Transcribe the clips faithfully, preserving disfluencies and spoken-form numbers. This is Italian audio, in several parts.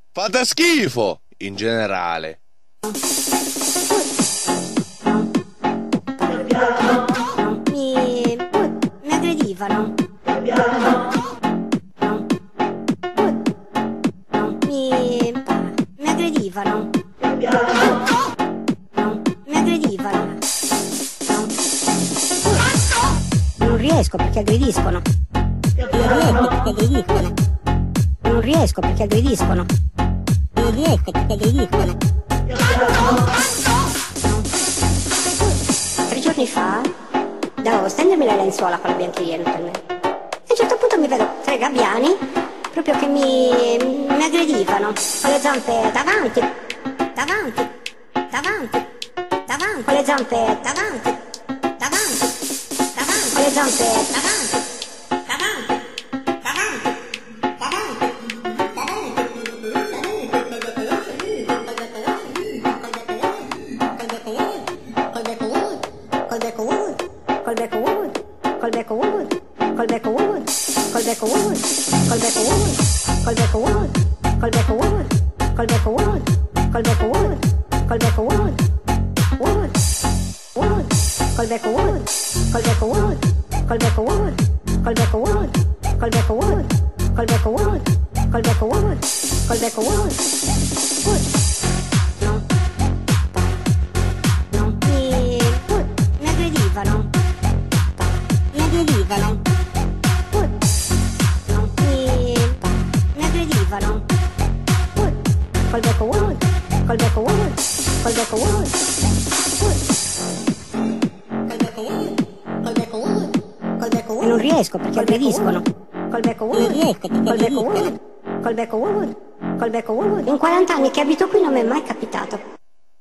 Fate schifo, in generale. Mi, mi aggredivano. Mi, mi aggredivano. Mi aggredivano. Non riesco perché aggrediscono. Non riesco perché aggrediscono. Non riesco perché aggrediscono. Tre giorni fa andavo a stendermi la lenzuola con la biancheria per me. E a un certo punto mi vedo tre gabbiani proprio che mi, mi aggredivano con le zampe davanti, davanti, davanti, davanti, con le zampe davanti, davanti, davanti, con le zampe davanti, davanti, davanti, col becco wood, col becco wood, col becco wood, col becco wood, col becco wood, col becco wood, col becco wood, col becco wood, col becco wood, col becco wood, wood, wood, col becco wood, col becco wood, col becco wood, col becco wood, col becco wood, col becco wood, col becco wood, col becco wood, wood. No, no, mi, wood, mi aggredivano. Mi aggredivano. Wood. No, mi, mi aggredivano. Wood. Col becco wood, col becco wood, col becco wood, wood. Col becco wood, col becco wood, col becco wood. E non riesco perché aggrediscono. Col becco wood, non riesco perché col becco wood, col becco wood, col becco wood. In quaranta anni che abito qui non mi è mai capitato.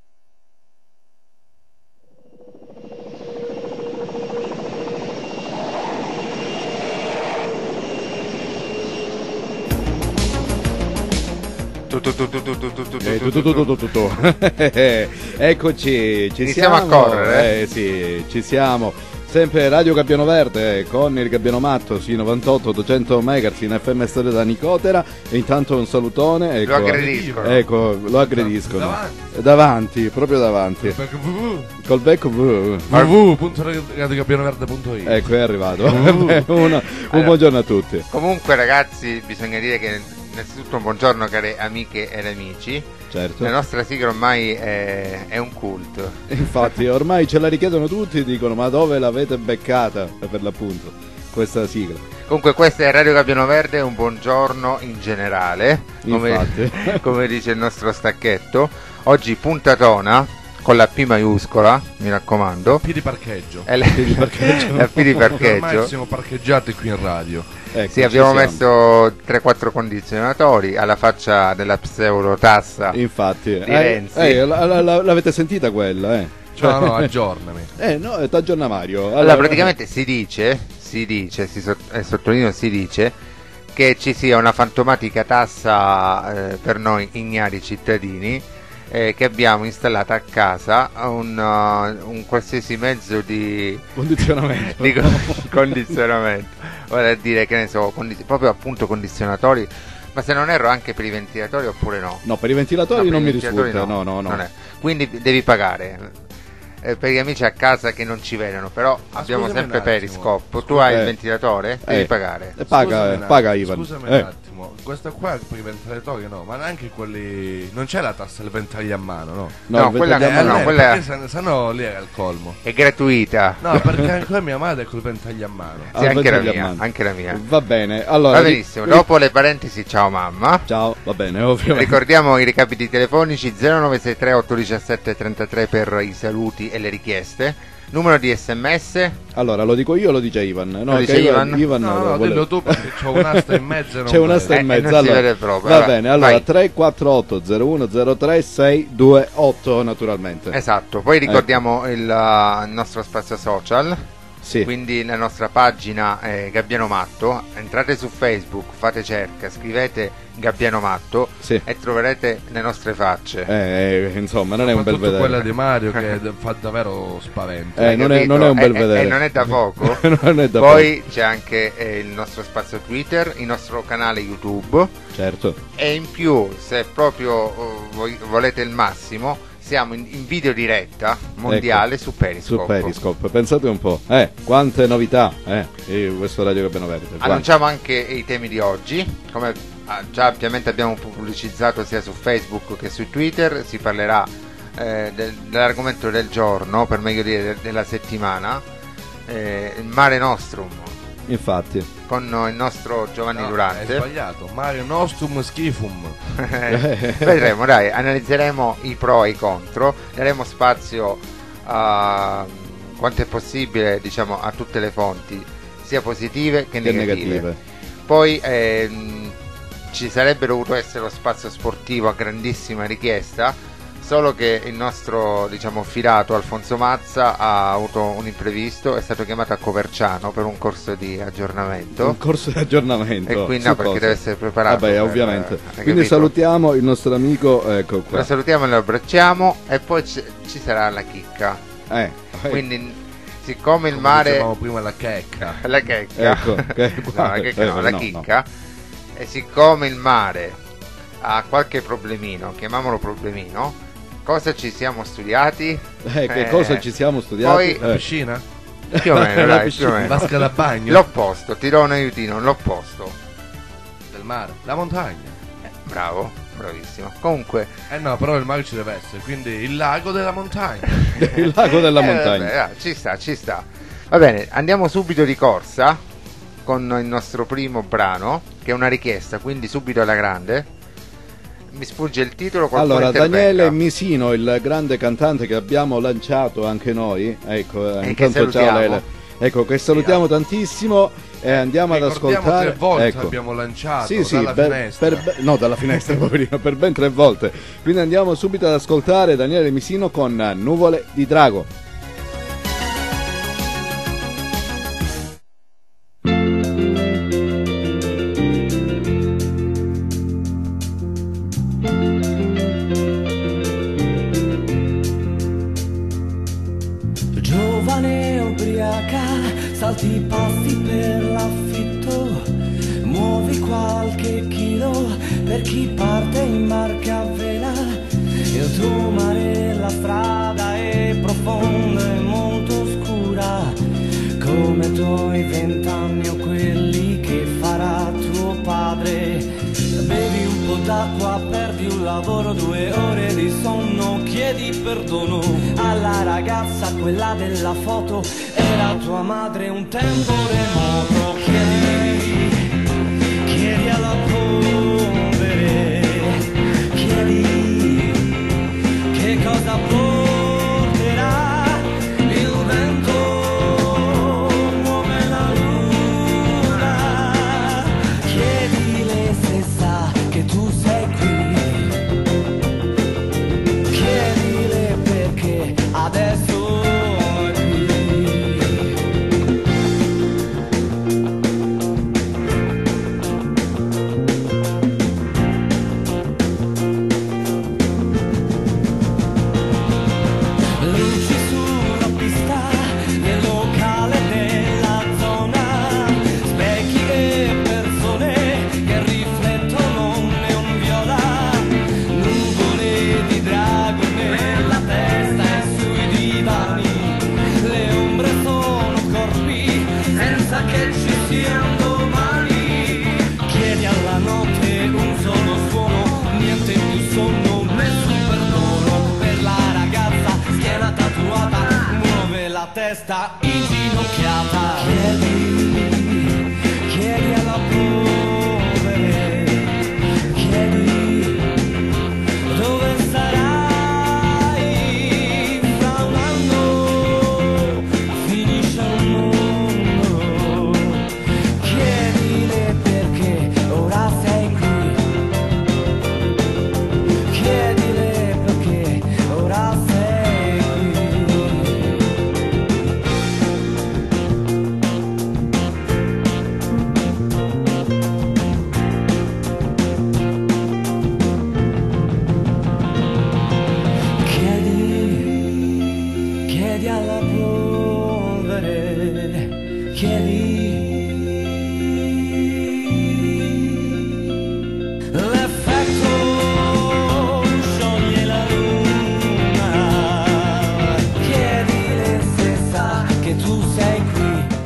Eccoci, ci Iniziamo siamo a correre. Eh sì, ci siamo. Sempre Radio Gabbiano Verde con il Gabbiano Matto, sì, novantotto ottocento megahertz in F M Stereo da Nicotera. E intanto un salutone. Ecco, Lo aggrediscono. Ecco, lo aggrediscono. Davanti. Davanti, proprio davanti. Col becco w w w w punto radio gabbiano verde punto i t. Ecco, è arrivato. Uno, un Allora, buongiorno a tutti. Comunque ragazzi, bisogna dire che innanzitutto un buongiorno care amiche ed amici. Certo. La nostra sigla ormai è, è un cult. Infatti ormai ce la richiedono tutti, dicono ma dove l'avete beccata per l'appunto questa sigla. Comunque questa è Radio Gabbiano Verde, un buongiorno in generale, come, Infatti. come dice il nostro stacchetto. Oggi puntatona con la P maiuscola, mi raccomando. P di parcheggio. È la, P di parcheggio. la P di Ormai parcheggio. siamo parcheggiati qui in radio. Ecco, Sì, abbiamo ci siamo. messo tre quattro condizionatori alla faccia della pseudotassa. Infatti, di eh, Renzi. eh, la- la- la- l'avete sentita quella, eh? Cioè- No, no, aggiornami. Eh no, t'aggiorna Mario. Allora, praticamente si dice, si dice, si sott- eh, sottolineo si dice che ci sia una fantomatica tassa eh, per noi ignari cittadini eh, che abbiamo installata a casa un, uh, un qualsiasi mezzo di, condizionamento. di co- condizionamento, vale a dire che ne so, condi- proprio appunto condizionatori, ma se non erro anche per i ventilatori oppure no? No, per i ventilatori No, non per mi i ventilatori risulta, no, no, no. non è. Quindi devi pagare. Eh, per gli amici a casa che non ci vedono, però Ah, abbiamo scusami sempre un attimo. Periscope. Tu Scusa- hai eh. il ventilatore? Devi Eh. pagare. E paga, Scusami eh, un paga attimo, Ivan. Scusami Eh. un attimo, questa qua è per i ventilatori no, ma neanche quelli. Non c'è la tassa del ventaglio a mano, no? No, No, il quella ventaglio a no, mano. no, Eh, quella- perché se, se no lì era il colmo. È gratuita. No, perché anche mia madre è col ventaglio a mano. Sì, al anche la ventaglio a mia, mano. anche la mia. Va bene, allora. Va benissimo. ri- Dopo le parentesi, ciao mamma. Ciao, va bene, ovviamente. Ricordiamo i recapiti telefonici zero nove sei tre otto uno sette tre tre per i saluti e le richieste. Numero di sms. Allora, lo dico io o lo dice Ivan? No, Lo che dice Ivan? Ivan No, no, vuole- dillo tu perché c'ho un'asta in mezzo e non C'è un'asta Eh, in e mezzo. non si allora. vede proprio. Va Vai, bene, allora vai. tre quattro otto zero uno zero tre sei due otto naturalmente. Esatto. Poi ricordiamo il uh, nostro spazio social. Sì. Quindi la nostra pagina è Gabbiano Matto, entrate su Facebook, fate cerca, scrivete Gabbiano Matto Sì. e troverete le nostre facce. Eh, insomma, non è un bel Soprattutto vedere. quella di Mario che d- fa davvero spavento. Eh, Hai non è, capito? non è un bel E- e- vedere. e non è da poco. Non è da Poi c'è anche eh, il nostro spazio Twitter, il nostro canale YouTube poco. Certo. e in più, se proprio oh, voi- volete il massimo, siamo in, in video diretta mondiale Ecco, su Periscope. Su Periscope, pensate un po', eh, quante novità, eh, in questo Radio Gabbiano Verde. Quante. Annunciamo anche i temi di oggi, come ah, già ovviamente abbiamo pubblicizzato sia su Facebook che su Twitter. Si parlerà eh, del- dell'argomento del giorno, per meglio dire de- della settimana, eh, il Mare Nostrum, Infatti, con il nostro Giovanni No, è Durante. sbagliato. Mario Nostrum Schifum. Vedremo, dai, analizzeremo i pro e i contro, daremo spazio a quanto è possibile, diciamo, a tutte le fonti, sia positive che che negative. negative. Poi ehm, ci sarebbe dovuto essere lo spazio sportivo a grandissima richiesta, solo che il nostro, diciamo, fidato Alfonso Mazza ha avuto un imprevisto, è stato chiamato a Coverciano per un corso di aggiornamento. Un corso di aggiornamento. E quindi su no, perché cosa? deve essere preparato. Vabbè, per- ovviamente. hai Quindi capito? salutiamo il nostro amico, ecco qua. Lo salutiamo e lo abbracciamo e poi ci, ci sarà la chicca. Eh, eh, Quindi, siccome il Come mare, dicevamo prima, la checca. la checca, Ecco, che- no, la checca no, eh, la no, chicca, e siccome il mare ha qualche problemino, chiamiamolo problemino, cosa ci siamo studiati? eh, che Eh, cosa ci siamo studiati? poi- La Eh, piscina? Più o meno, La dai, piscina. più o meno. Vasca da bagno? L'opposto, ti do un aiutino, l'opposto. Del mare? La montagna? Eh, bravo, bravissimo. Comunque, Eh no, però il mare ci deve essere, quindi il lago della montagna. il lago della Eh, montagna. vabbè, ah, ci sta, ci sta. Va bene, andiamo subito di corsa con il nostro primo brano, che è una richiesta, quindi subito alla grande. Mi sfugge il titolo, qualcuno Allora, intervenga. Daniele Misino, il grande cantante che abbiamo lanciato anche noi, ecco, E eh, che intanto ciao salutiamo. Lele. Ecco, che salutiamo tantissimo e andiamo ad Ricordiamo ascoltare. tre volte ecco. abbiamo lanciato Sì, sì, dalla per- finestra. per be- no, dalla finestra, poverino, per ben tre volte. Quindi andiamo subito ad ascoltare Daniele Misino con Nuvole di Drago. Giovane ubriaca, salti i passi per l'affitto, muovi qualche chilo per chi parte in barca a vela. Il tuo mare, la strada è profonda e molto scura, come i tuoi vent'anni o quelli che farà tuo padre. Bevi un po' d'acqua, perdi un lavoro, due ore di sonno, chiedi perdono alla ragazza, quella della foto, era tua madre un tempo remoto. Chiedi, chiedi alla polvere, chiedi che cosa porterà il vento, muove la luna, chiedile se sa che tu sei qui, chiedile perché adesso è qui. Luci sulla pista, nel locale della zona, specchi e persone che riflettono neon viola, nuvole di drago nella testa e sui divani, le ombre sono corpi senza che ci siano domani. Chiedi alla notte un solo suono, niente più sonno, nessun perdono per la ragazza, schiena tatuata, muove la testa inginocchiata. Chiedi, chiedi alla polvere, chiedi dove sarai fra un anno, finisce il mondo. Chiedile perché ora sei qui, chiedile perché ora sei qui.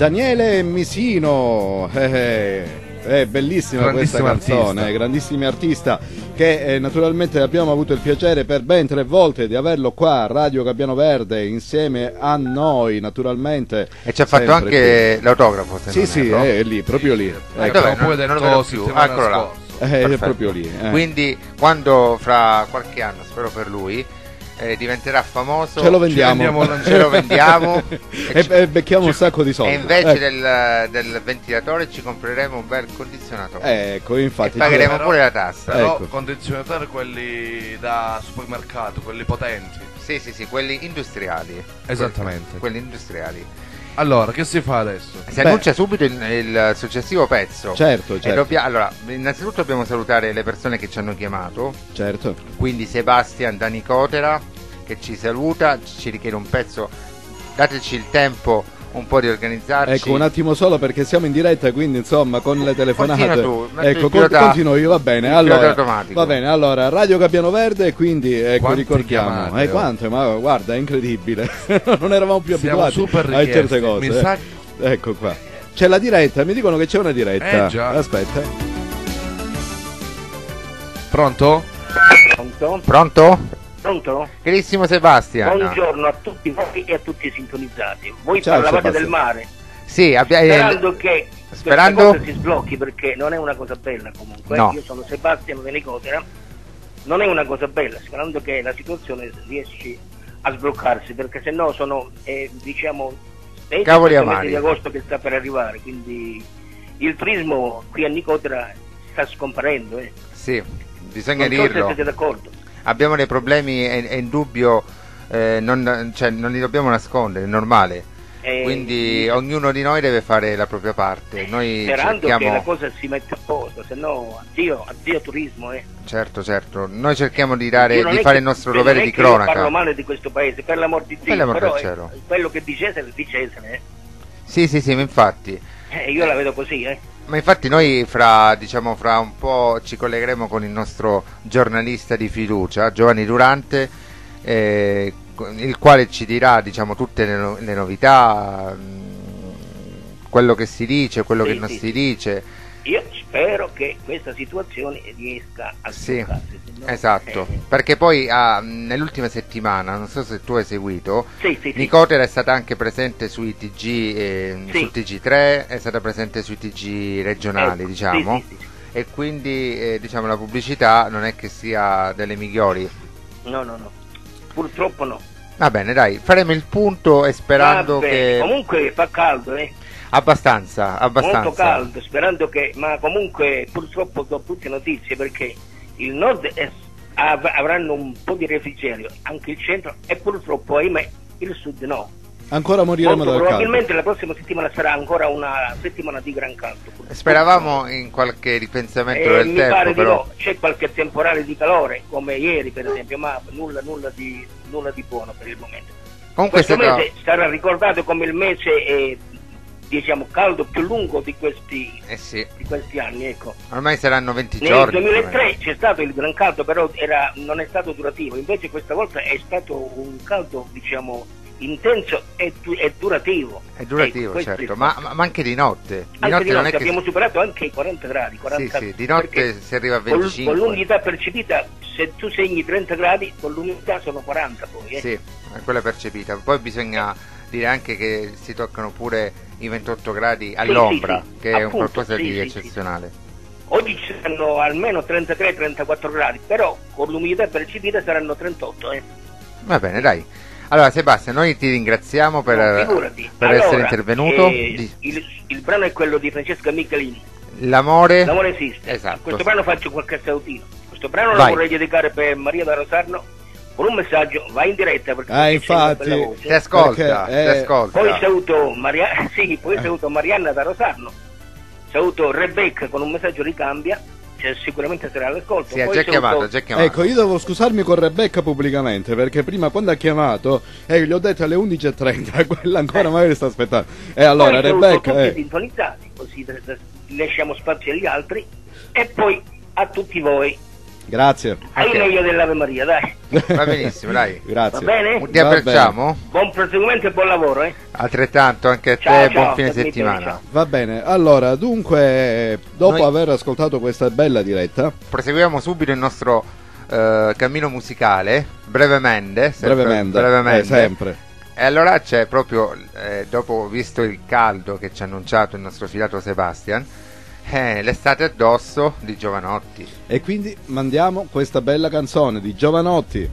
Daniele Misino, eh, è bellissima questa Grandissimo canzone, artista. grandissimo artista che eh, naturalmente abbiamo avuto il piacere per ben tre volte di averlo qua a Radio Gabbiano Verde insieme a noi naturalmente. E ci ha fatto sempre anche l'autografo, se qui. non Sì, sì, erro. è lì, proprio lì. Eh, Ecco. dov'è? poi Non- non lo detto vedo più. settimana Eccolo là. scorsa. Eh, è Perfetto. proprio lì. eh. Quindi quando fra qualche anno, spero per lui, eh, diventerà famoso, Ce lo vendiamo. vendiamo ce lo vendiamo e, e becchiamo un sacco di soldi. e invece Ecco. del, del ventilatore ci compreremo un bel condizionatore Ecco, infatti. e pagheremo Però- pure la tassa. Però Ecco. condizionatori quelli da supermercato, quelli potenti. Sì, sì, sì, quelli industriali. Esattamente. Quelli industriali. Allora, che si fa adesso? Si Beh. annuncia subito il, il successivo pezzo. Certo, E certo, dobbia- allora, innanzitutto dobbiamo salutare le persone che ci hanno chiamato. certo. Quindi Sebastian da Nicotera che ci saluta, ci richiede un pezzo. Dateci il tempo un po' di organizzarci. Ecco, un attimo solo perché siamo in diretta, quindi insomma con le telefonate. Continua tu, metti ecco, il con- pilota- continuo io, va bene. il Allora, pilota automatico. va bene, allora Radio Gabbiano Verde, quindi ecco, Quante ricordiamo. chiamate, Eh, oh. quante, ma guarda, è incredibile. Non eravamo più Siamo abituati super a richiesti. certe cose. Mi eh. sa- Ecco qua. C'è la diretta, mi dicono che c'è una diretta. Eh, già. Aspetta. Pronto? Pronto? Pronto? Pronto? Carissimo Sebastian. Buongiorno a tutti voi e a tutti i sintonizzati. Voi Ciao, parlavate Sebastian. del mare, Sì, abbia- eh, sperando che sperando- questa cosa si sblocchi perché non è una cosa bella comunque. No. Io sono Sebastiano De Nicotera, non è una cosa bella, sperando che la situazione riesci a sbloccarsi perché se no sono eh, diciamo specie Cavoli questo mese amari. di agosto che sta per arrivare, quindi il turismo qui a Nicotera sta scomparendo. Eh. Sì, bisogna Non so se dirlo. siete d'accordo. Abbiamo dei problemi, è, è indubbio, eh, non, cioè, non li dobbiamo nascondere, è normale. Eh, Quindi ognuno di noi deve fare la propria parte. Noi sperando cerchiamo, che la cosa si metta a posto, se no addio, addio turismo. Eh. certo, certo, noi cerchiamo di, dare, Io non di è fare che- il nostro non dovere è di che io cronaca. parlo male di questo paese, per l'amor di Per Dio, l'amor però del è- cielo. quello che di Cesare di Cesare. Eh. Sì, sì, sì, ma infatti. Eh, io la vedo così, eh. Ma infatti noi fra, diciamo, fra un po' ci collegheremo con il nostro giornalista di fiducia, Giovanni Durante, eh, il quale ci dirà, diciamo, tutte le, no- le novità, mh, quello che si dice, quello Sì, che non sì, si sì. dice. Io spero che questa situazione riesca a Sì, sbloccarsi, se no- esatto, eh, perché poi ah, nell'ultima settimana, non so se tu hai seguito, sì, sì, sì. Nicotera è stata anche presente sui T G, eh, Sì. sul T G tre, è stata presente sui T G regionali, Ecco, diciamo, sì, sì, sì, e quindi eh, diciamo la pubblicità non è che sia delle migliori. sì. No, no, no. Purtroppo no. Va bene, dai, faremo il punto e sperando Vabbè, che comunque fa caldo, eh. abbastanza, abbastanza. Molto caldo, sperando che, ma comunque purtroppo do tutte notizie perché il nord è- av- avranno un po' di refrigerio, anche il centro e purtroppo ahimè il sud no. Ancora moriremo Molto dal caldo. probabilmente la prossima settimana sarà ancora una settimana di gran caldo. purtroppo. Speravamo in qualche ripensamento Eh, del mi tempo, pare di però no, c'è qualche temporale di calore come ieri per esempio, ma nulla, nulla, di, nulla di buono per il momento. comunque Questo sarà- mese sarà ricordato come il mese eh, diciamo caldo più lungo di questi, eh sì, di questi anni, ecco. ormai saranno venti Nel giorni. più o duemilatré meno. c'è stato il gran caldo, però era, non è stato durativo, invece questa volta è stato un caldo, diciamo, intenso e, du- e durativo. È durativo, Ecco, questo è certo, il ma, fatto. ma- ma anche di notte. Di Anche notte di non notte è che abbiamo superato anche i quaranta gradi, quaranta, sì, sì, di notte perché si arriva a col- venticinque. Con l'umidità percepita, se tu segni trenta gradi, con l'umidità sono quaranta poi. Eh. Sì, è quella percepita. Poi bisogna dire anche che si toccano pure i ventotto gradi all'ombra, sì, sì, che è un appunto, qualcosa sì, di sì, eccezionale. Oggi ci saranno almeno trentatré trentaquattro gradi, però con l'umidità percepita saranno trentotto. Eh. Va bene, dai. Allora Sebastian, noi ti ringraziamo per, No, figurati. per Allora, essere intervenuto. eh, Di- il, il brano è quello di Francesca Michelini. L'amore. L'amore esiste. Esatto. A questo brano faccio qualche salutino. Questo brano Vai. lo vorrei dedicare per Maria da Rosarno con un messaggio, vai in diretta perché Ah, c'è infatti. una bella voce. Ti ascolta, Perché, ti eh, ascolta. Poi saluto, Maria... sì, poi Eh. saluto Marianna da Rosarno, saluto Rebecca con un messaggio ricambia, cioè, sicuramente sarà all'ascolto. Sì, ha Poi già saluto- chiamato, ha già chiamato. Ecco, io devo scusarmi con Rebecca pubblicamente perché prima quando ha chiamato eh, gli ho detto alle undici e trenta, quella ancora magari sta aspettando. E allora poi saluto Rebecca, tutti eh, sintonizzati, così da- da- lasciamo spazio agli altri, e poi a tutti voi Grazie. Hai Ok. meglio dell'Ave Maria, dai. Va benissimo, dai. Grazie. Va bene? Ti abbracciamo? Buon proseguimento e buon lavoro, eh. Altrettanto anche a te, Ciao, buon ciao, fine per me, settimana. ciao. Va bene, allora, dunque, dopo Noi- aver ascoltato questa bella diretta, Proseguiamo subito il nostro eh, cammino musicale, brevemente. sempre- brevemente, brevemente. eh, sempre. E allora c'è proprio, eh, dopo visto il caldo che ci ha annunciato il nostro fidato Sebastian, eh, l'estate addosso di Giovanotti. E quindi mandiamo questa bella canzone di Giovanotti.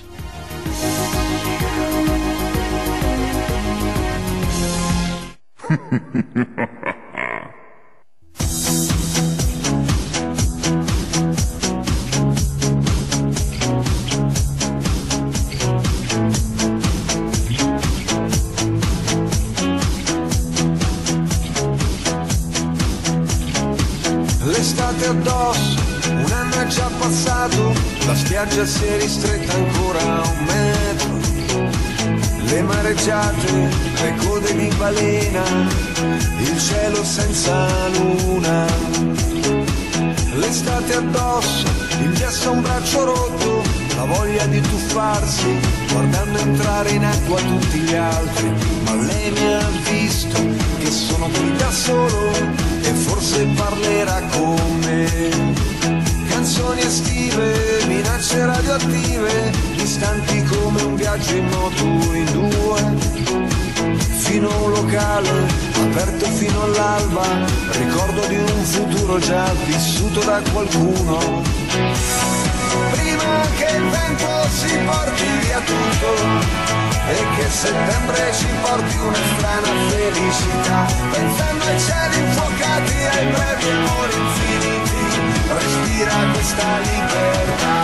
L'estate addosso, un anno è già passato, la spiaggia si è ristretta ancora a un metro. Le mareggiate, le code di balena, il cielo senza luna. L'estate addosso, il gesso a un braccio rotto, la voglia di tuffarsi, guardando entrare in acqua tutti gli altri. Ma lei mi ha visto che sono qui da solo e forse parlerà con me. Canzoni estive, minacce radioattive, distanti come un viaggio in moto in due. Fino a un locale, aperto fino all'alba, ricordo di un futuro già vissuto da qualcuno. Prima che il vento si porti via tutto e che settembre ci porti una strana felicità, pensando ai cieli infuocati, ai brevi amori infiniti, respira questa libertà.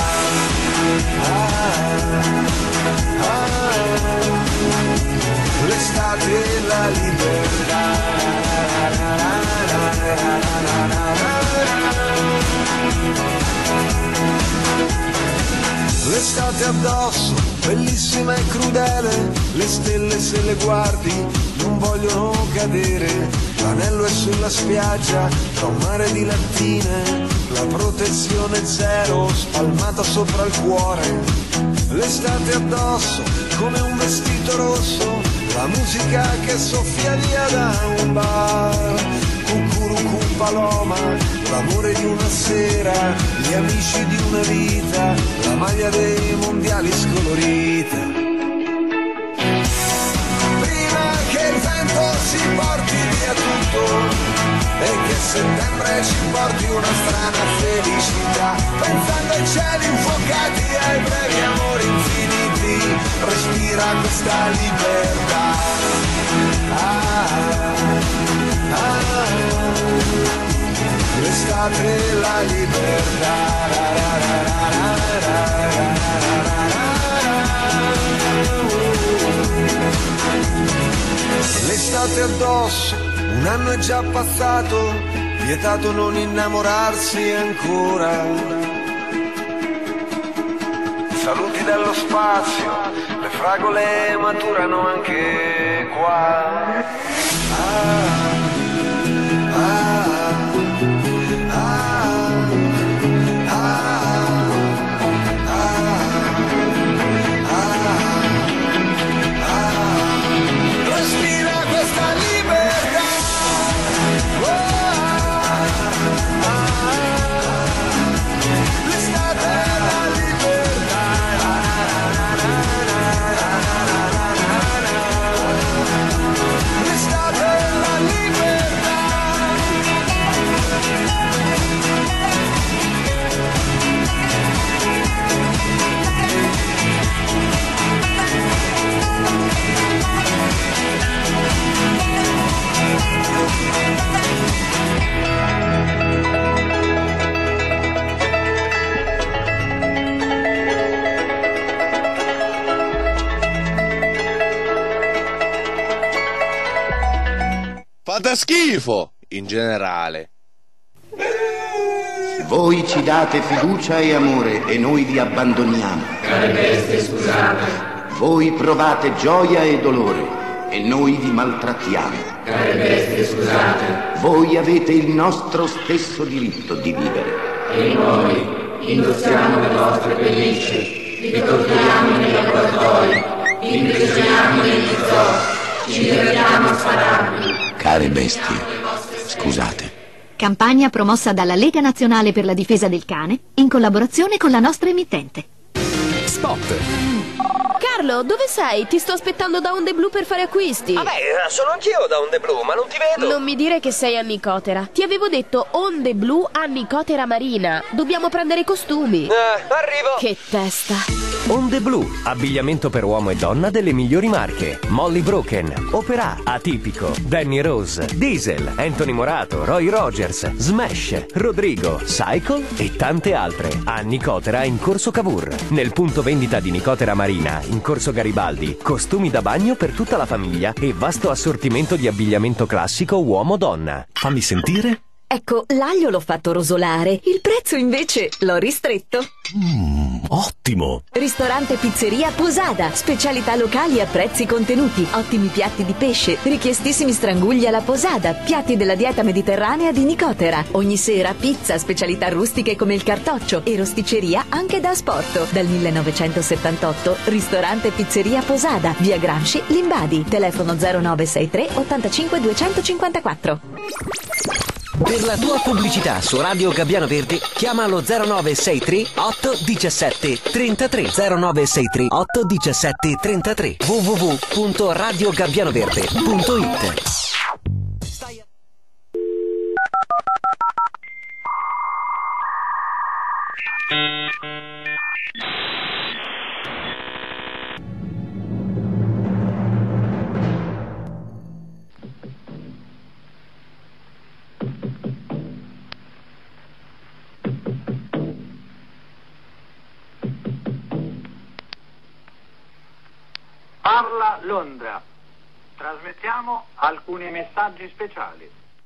Ah, ah, l'estate e la libertà. L'estate addosso, bellissima e crudele, le stelle se le guardi non vogliono cadere, l'anello è sulla spiaggia tra un mare di lattine, la protezione zero spalmata sopra il cuore. L'estate addosso come un vestito rosso, la musica che soffia via da un bar. Cucurucu paloma, l'amore di una sera, gli amici di una vita, la maglia dei mondiali scolorita. Prima che il vento si porti via tutto e che settembre ci porti una strana felicità, pensando ai cieli infuocati, ai brevi amori infiniti, respira questa libertà. Ah, ah, l'estate e la libertà. L'estate addosso, un anno è già passato, vietato non innamorarsi ancora. Saluti dallo spazio, le fragole maturano anche qua. Ah, ah, Fate schifo, in generale. Voi ci date fiducia e amore e noi vi abbandoniamo. Care bestie, scusate. Voi provate gioia e dolore e noi vi maltrattiamo. Care bestie, scusate. Voi avete il nostro stesso diritto di vivere. E noi indossiamo le vostre pellicce, vi torturiamo nei laboratori, imprigioniamo negli zoo, ci divertiamo a spararvi. Care bestie, scusate. Campagna promossa dalla Lega Nazionale per la Difesa del Cane in collaborazione con la nostra emittente. Spot. Carlo, dove sei? Ti sto aspettando da Onde Blu per fare acquisti. Vabbè, sono anch'io da Onde Blu, ma non ti vedo. Non mi dire che sei a Nicotera. Ti avevo detto Onde Blu a Nicotera Marina. Dobbiamo prendere i costumi. Eh, arrivo. Che testa. Onde Blu, abbigliamento per uomo e donna delle migliori marche. Molly Broken, Opera, Atipico, Danny Rose, Diesel, Anthony Morato, Roy Rogers, Smash, Rodrigo, Cycle e tante altre. A Nicotera in Corso Cavour. Nel punto vendita di Nicotera Marina in Corso Garibaldi, costumi da bagno per tutta la famiglia e vasto assortimento di abbigliamento classico uomo-donna. Fammi sentire. Ecco, l'aglio l'ho fatto rosolare, il prezzo invece l'ho ristretto. Mmm, ottimo! Ristorante Pizzeria Posada, specialità locali a prezzi contenuti, ottimi piatti di pesce, richiestissimi strangugli alla Posada, piatti della dieta mediterranea di Nicotera. Ogni sera pizza, specialità rustiche come il cartoccio e rosticceria anche da asporto. Dal millenovecentosettantotto, ristorante Pizzeria Posada, via Gramsci, Limbadi, telefono zero nove sei tre ottantacinque duecentocinquantaquattro. Per la tua pubblicità su Radio Gabbiano Verde chiama allo zero nove sei tre otto uno sette tre tre zero nove sei tre otto uno sette tre tre w w w punto radio gabbiano verde punto it. Parla Londra. Trasmettiamo alcuni messaggi speciali.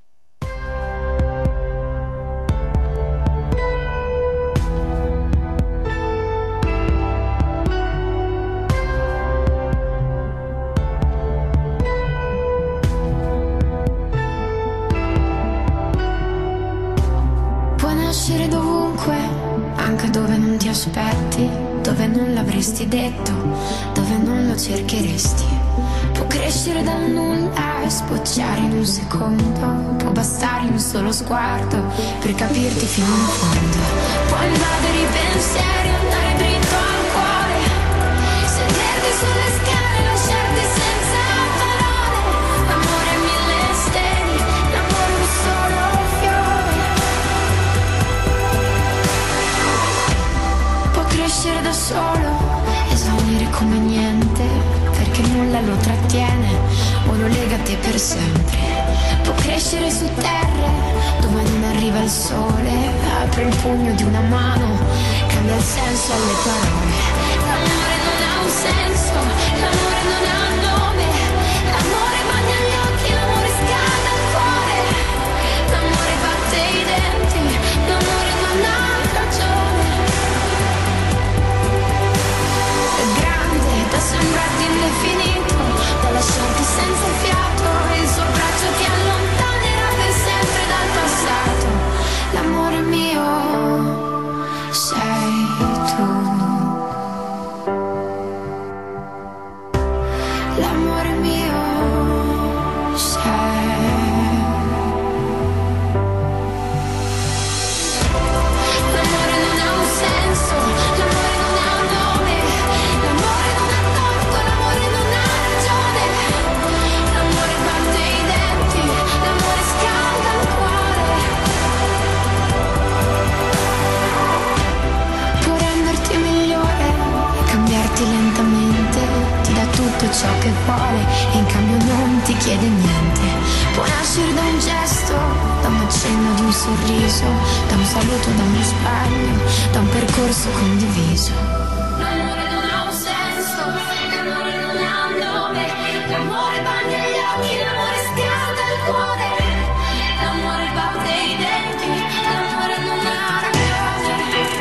Puoi nascere dovunque, anche dove non ti aspetti, dove non l'avresti detto, dove non lo cercheresti. Può crescere dal nulla e sbocciare in un secondo, può bastare un solo sguardo per capirti fino in fondo. Puoi invadere i pensieri, andare dritto al cuore, sederti sulle scale, lasciarti senza parole. L'amore è mille steli, l'amore è un solo fiore. Può crescere da solo, esaurire come niente, perché nulla lo trattiene o lo lega a te per sempre. Può crescere su terre dove non arriva il sole, apre il pugno di una mano, cambia il senso alle parole. L'amore non ha un senso, l'amore non ha nome, l'amore bagna gli occhi, l'amore scalda il cuore, l'amore batte i denti, l'amore non ha ragione. È grande da sembrarti indefinito, da lasciarti senza fiato, il suo braccio ti allontanerà per sempre dal passato. L'amore mio sei tu. L'amore mio sei. L'amore non ha un senso, l'amore non ha un nome, l'amore non ha torto, l'amore non ha ragione. L'amore batte i denti, l'amore scalda il cuore. Può renderti migliore e cambiarti lentamente, ti dà tutto ciò che vuole e in cambio non ti chiede niente. Può nascere da un gesto, da un accenno di un sorriso, da un saluto, da uno sbaglio, da un percorso condiviso. L'amore non ha un senso, l'amore non ha un nome, l'amore bagna gli occhi, l'amore scalda il cuore, l'amore batte i denti, l'amore non ha ragione.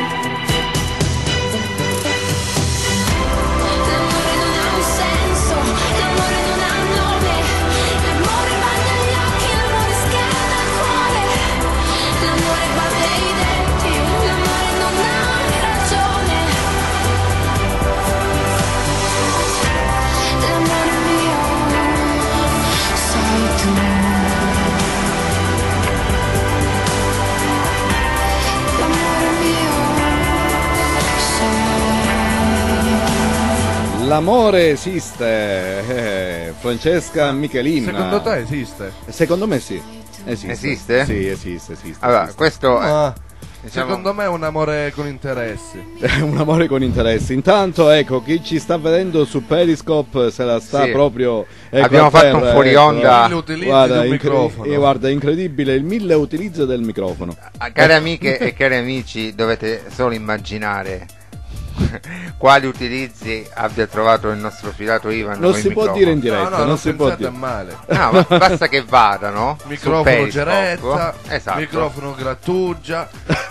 L'amore non ha un senso, l'amore non ha un nome, l'amore bagna gli occhi, l'amore scalda il cuore, l'amore batte i denti, l'amore non ha l'amore esiste, eh, Francesca Michelin. Secondo te esiste? Secondo me sì. Esiste? Esiste? Sì, esiste, esiste. Allora, esiste. questo è, Ma diciamo, secondo me è un amore con interessi. È un amore con interessi. Intanto, ecco, chi ci sta vedendo su Periscope se la sta Sì. proprio. Ecco, Abbiamo a fatto terra, un fuori ecco, onda. Mille utilizzi Guarda, di un incre- microfono. eh, guarda, incredibile il mille utilizzo del microfono. Cari amiche e cari amici, dovete solo immaginare quali utilizzi abbia trovato il nostro fidato Ivan. Non con si il può microfono. dire in diretta, No, no, non non si può pensate dire. male. No, ma basta che vadano su Microfono Periscope. Geretta, Esatto. microfono Grattugia,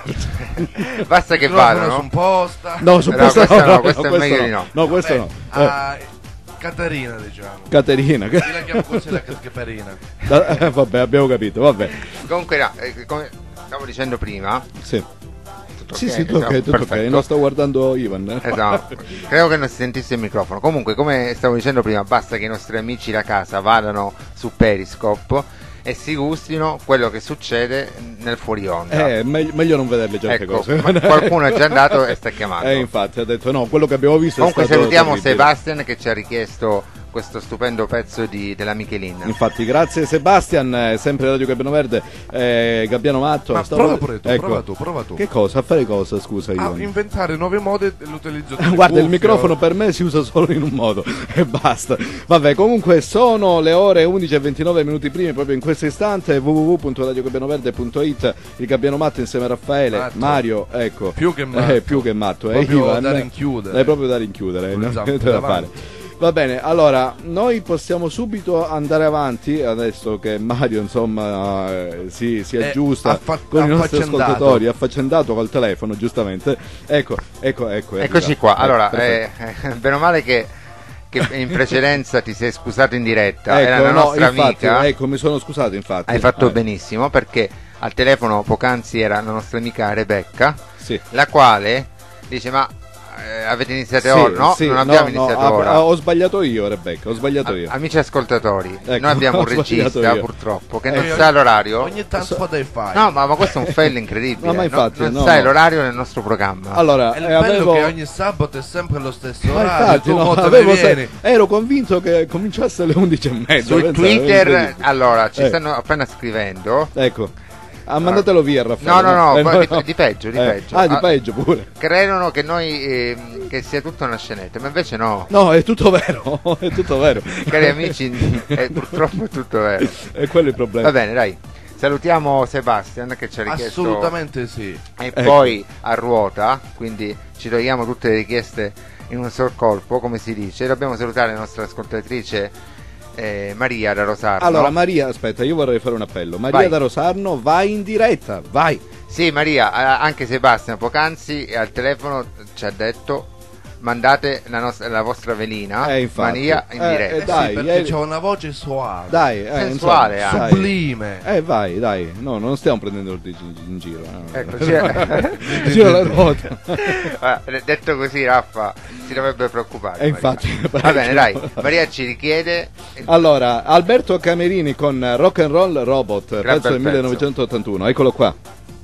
Basta che microfono vadano. su posta. No, su No, questo questa no, no, questo è questo meglio no. di no. No, questo Beh, no. Eh, a Caterina, diciamo. Caterina. Io la chiamo così la Caterina. Eh, vabbè, abbiamo capito, vabbè. Comunque, no, eh, come stavo dicendo prima, Sì. tutto Sì, ok? sì, tutto ok, Siamo- tutto ok. perfetto. Non sto guardando Ivan. Esatto. Credo che non si sentisse il microfono. Comunque, come stavo dicendo prima, basta che i nostri amici da casa vadano su Periscope e si gustino quello che succede nel fuori onda. Eh, meglio, meglio non vederle certe Ecco, cose. ma qualcuno è già andato e sta chiamando. Eh, infatti, ha detto no, quello che abbiamo visto Comunque è stato salutiamo terribile. Sebastian che ci ha richiesto questo stupendo pezzo di, della Michelin. Infatti, grazie Sebastian, eh, sempre Radio Gabbiano Verde, eh, Gabbiano Matto. Ma stavo- prova pure tu, ecco. prova tu, prova tu. Che cosa? A fare cosa, scusa A Ivan? inventare nuovi modi dell'utilizzo di Guarda, il microfono per me si usa solo in un modo e basta. Vabbè, comunque sono le ore undici e ventinove minuti primi proprio in questo istante. w w w punto radio gabbiano verde punto i t. Il Gabbiano Matto insieme a Raffaele, Matto. Mario, ecco. Più che matto. Eh, più che matto, eh, Proprio Ivan. da rinchiudere. È proprio da rinchiudere, Con le non zampe niente da davanti. fare. Va bene, allora noi possiamo subito andare avanti adesso che Mario insomma eh, si, si È aggiusta affa- con i nostri affaccendato. ascoltatori, affaccendato col telefono giustamente. Ecco, ecco, ecco. è Eccoci arrivato. qua. Ecco, Allora, perfetto. eh, bene o male che, che in precedenza ti sei scusato in diretta, Ecco, era la no, nostra infatti, amica. ecco, mi sono scusato infatti. Hai fatto Eh, benissimo perché al telefono poc'anzi era la nostra amica Rebecca, Sì. la quale dice ma eh, avete iniziato Sì, ora? No, sì, non no, abbiamo no, iniziato ah, ora. ah, ho sbagliato io, Rebecca, ho sbagliato A- io. Amici ascoltatori, Ecco, noi abbiamo un ho sbagliato regista io. purtroppo che Eh, non io- sa l'orario. Ogni tanto fa dei file. No, ma, ma questo è un fail incredibile. No, ma infatti, non, non no, sai no. l'orario nel nostro programma. Allora, È il eh, bello avevo... che ogni sabato è sempre lo stesso Ma orario. infatti, tu no, mo te ne avevo se- vieni. ero convinto che cominciasse alle undici e mezza. Su pensavo, Twitter, incredibile. allora, ci Eh. stanno appena scrivendo. Ecco. Ah, mandatelo via, Raffaele. No, no, no, Eh, poi di, di peggio, di Eh, peggio. Ah, di Ah, peggio pure. Credono che noi ehm, che sia tutta una scenetta, ma invece no. No, è tutto vero, è tutto vero. Cari amici, è, purtroppo è tutto vero. E quello è il problema. Va bene, dai. Salutiamo Sebastian che ci ha richiesto. Assolutamente sì. E Ecco. poi a ruota, quindi ci togliamo tutte le richieste in un sol colpo, come si dice. Dobbiamo salutare la nostra ascoltatrice eh, Maria da Rosarno. Allora, Maria, aspetta, io vorrei fare un appello. Maria Vai. da Rosarno, vai in diretta, vai. Sì, Maria, eh, anche Sebastian poc'anzi al telefono ci ha detto mandate la, nostra, la vostra velina, Eh, infatti. Maria in Eh, diretta. eh, Eh dai, sì, perché eh, c'ha una voce suave. Dai, eh, Sensuale insomma, anche. dai. Sublime. Eh, vai, dai. No, non stiamo prendendo in, in giro. eh. Ecco, c'è- Gira la ruota. Ah, detto così, Raffa si dovrebbe preoccupare. E Maria. infatti, Va bene, dai. Maria ci richiede. Allora, Alberto Camerini con Rock and Roll Robot, Gran pezzo del bel pezzo. millenovecentottantuno. Eccolo qua.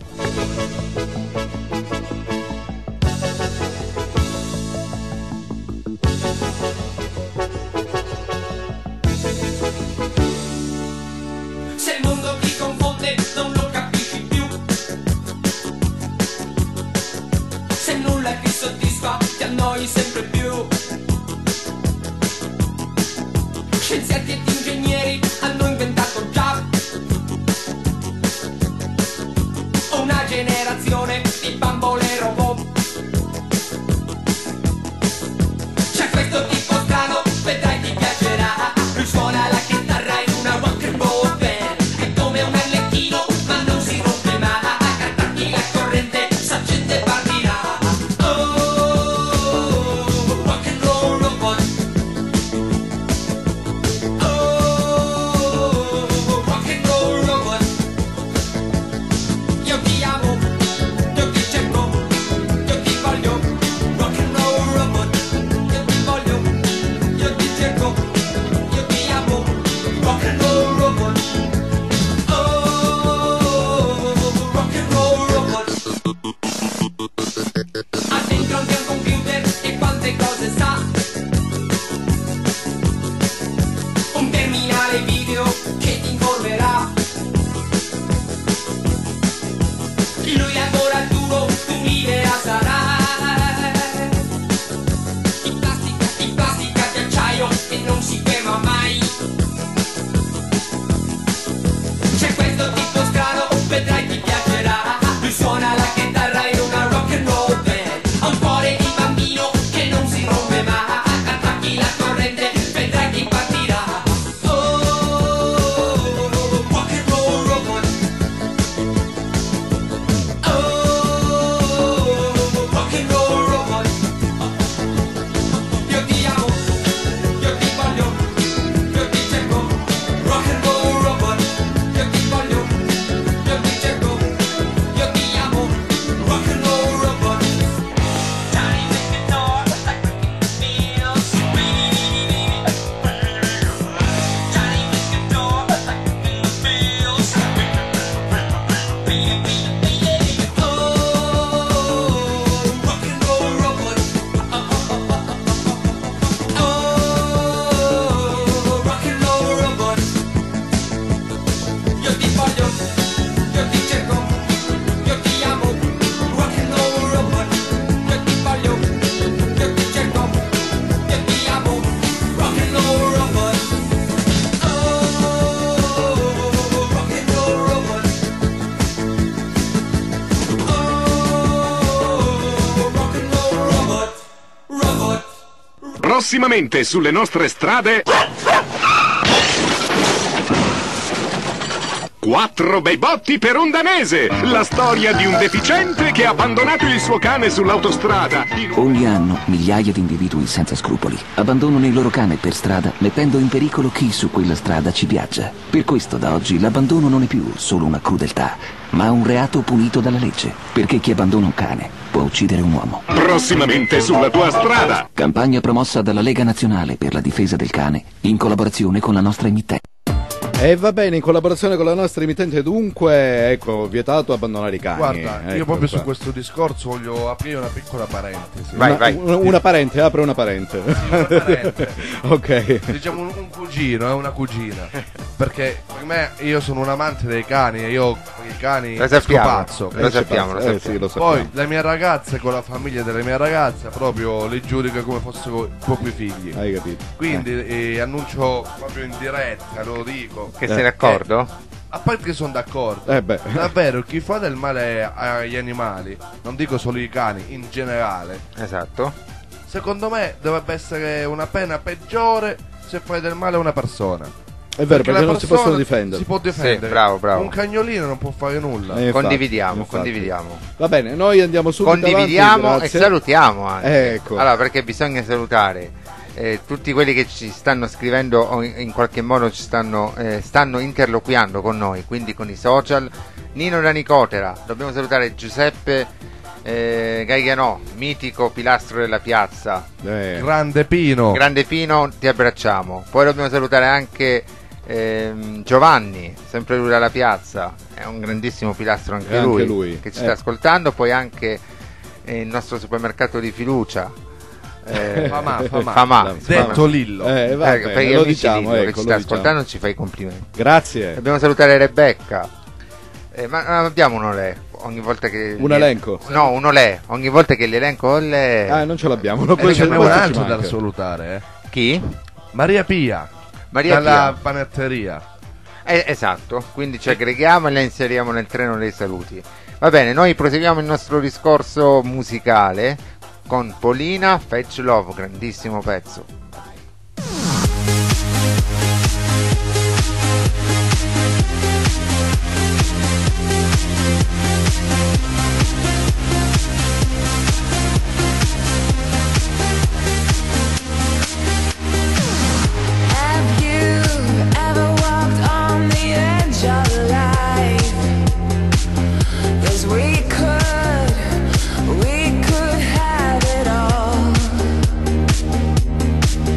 Se il mondo ti confonde non lo capisci più. Se nulla ti soddisfa ti annoi sempre più. Scienziati ed ingegneri hanno inventato già Prossimamente sulle nostre strade quattro bei botti per un danese, la storia di un deficiente che ha abbandonato il suo cane sull'autostrada. Ogni anno migliaia di individui senza scrupoli abbandonano il loro cane per strada, mettendo in pericolo chi su quella strada ci viaggia. Per questo da oggi l'abbandono non è più solo una crudeltà, ma un reato punito dalla legge, perché chi abbandona un cane può uccidere un uomo. Prossimamente sulla tua strada. Campagna promossa dalla Lega Nazionale per la difesa del cane in collaborazione con la nostra emittente. E va bene, in collaborazione con la nostra emittente, dunque, ecco, vietato abbandonare i cani. Guarda, ecco, io proprio qua. su questo discorso voglio aprire una piccola parentesi. Vai, una, vai. Una, una parente, apre una parente. Sì, una parente. Ok. Diciamo un, un cugino, è eh, una cugina. Perché per me, io sono un amante dei cani, e io con i cani lo sappiamo, pazzo. lo sappiamo, lo sappiamo. Eh, sì, lo sappiamo. Poi le mie ragazze, con la famiglia delle mie ragazze, proprio le giudico come fossero i propri figli. Hai capito? Quindi eh. Eh, annuncio proprio in diretta, lo dico. Che eh. sei d'accordo? A parte che sono d'accordo, eh beh. davvero chi fa del male agli animali, non dico solo i cani, in generale, esatto, secondo me dovrebbe essere una pena peggiore se fai del male a una persona. È vero, perché, perché non si possono difendere. Si può difendere. Sì, bravo, bravo. Un cagnolino non può fare nulla. Eh, infatti, condividiamo, infatti. condividiamo. Va bene, noi andiamo subito Condividiamo avanti, e salutiamo anche. Ecco. Allora, perché bisogna salutare Eh, tutti quelli che ci stanno scrivendo o in, in qualche modo ci stanno, eh, stanno interloquiando con noi, quindi con i social. Nino da Nicotera, dobbiamo salutare Giuseppe eh, Gaiganò, mitico pilastro della piazza, eh. Grande Pino. Grande Pino, ti abbracciamo. Poi dobbiamo salutare anche ehm, Giovanni, sempre lui dalla piazza, è un grandissimo pilastro anche, anche lui, lui che ci eh. sta ascoltando. Poi anche eh, il nostro supermercato di fiducia, Eh, Famà, Famà, Famà, detto Lillo, eh, va eh, bene, per gli lo amici diciamo, Lillo ecco, che ci lo sta diciamo. ascoltando ci fai i complimenti. Grazie. Dobbiamo salutare Rebecca, eh, ma non abbiamo un olè ogni volta che un elenco? No, un olè ogni volta che l'elenco olè... ah non ce l'abbiamo, non eh, c'è un altro da salutare, eh. Chi? Maria Pia, Maria dalla Pia. panetteria. Eh, esatto, quindi ci aggreghiamo e la inseriamo nel treno dei saluti. Va bene, noi proseguiamo il nostro discorso musicale con Polina, Fetch Love, grandissimo pezzo. We could have it all.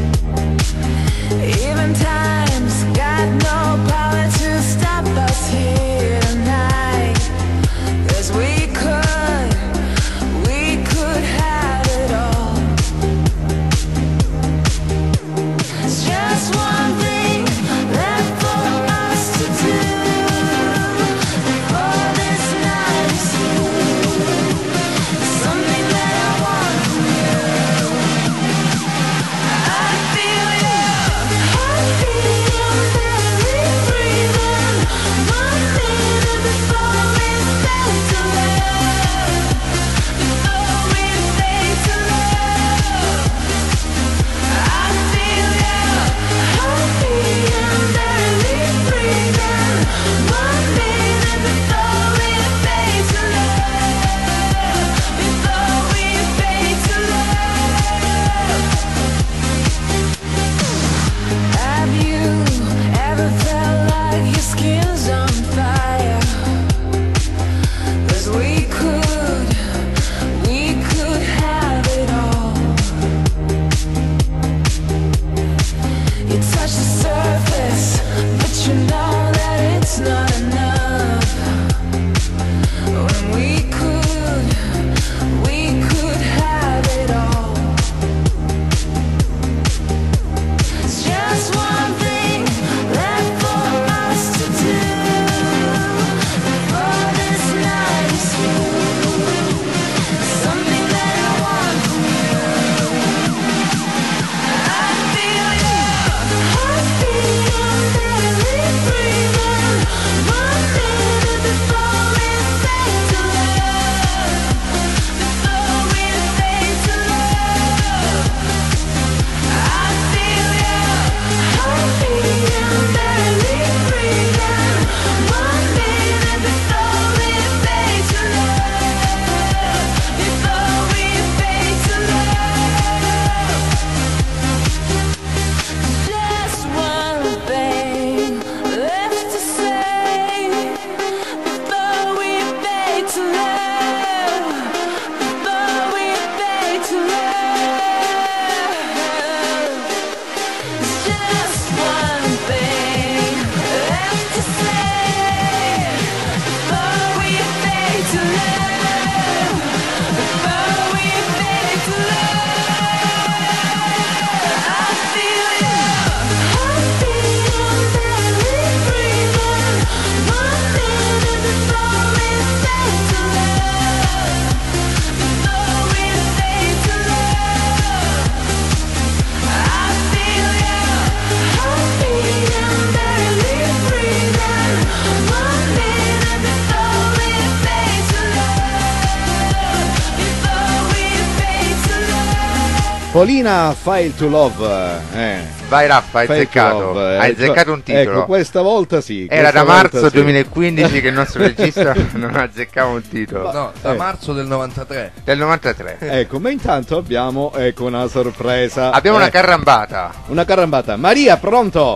Polina Fail to Love. Eh. Vai Raffa, hai azzeccato. Eh. Hai azzeccato un titolo. Ecco, questa volta sì. Era questa da marzo sì. duemilaquindici che il nostro regista non azzeccava un titolo. No, da Eh. marzo del novantatré. Del novantatré. Ecco, ma intanto abbiamo ecco una sorpresa. Abbiamo Eh, una carrambata. Una carambata. Maria, pronto?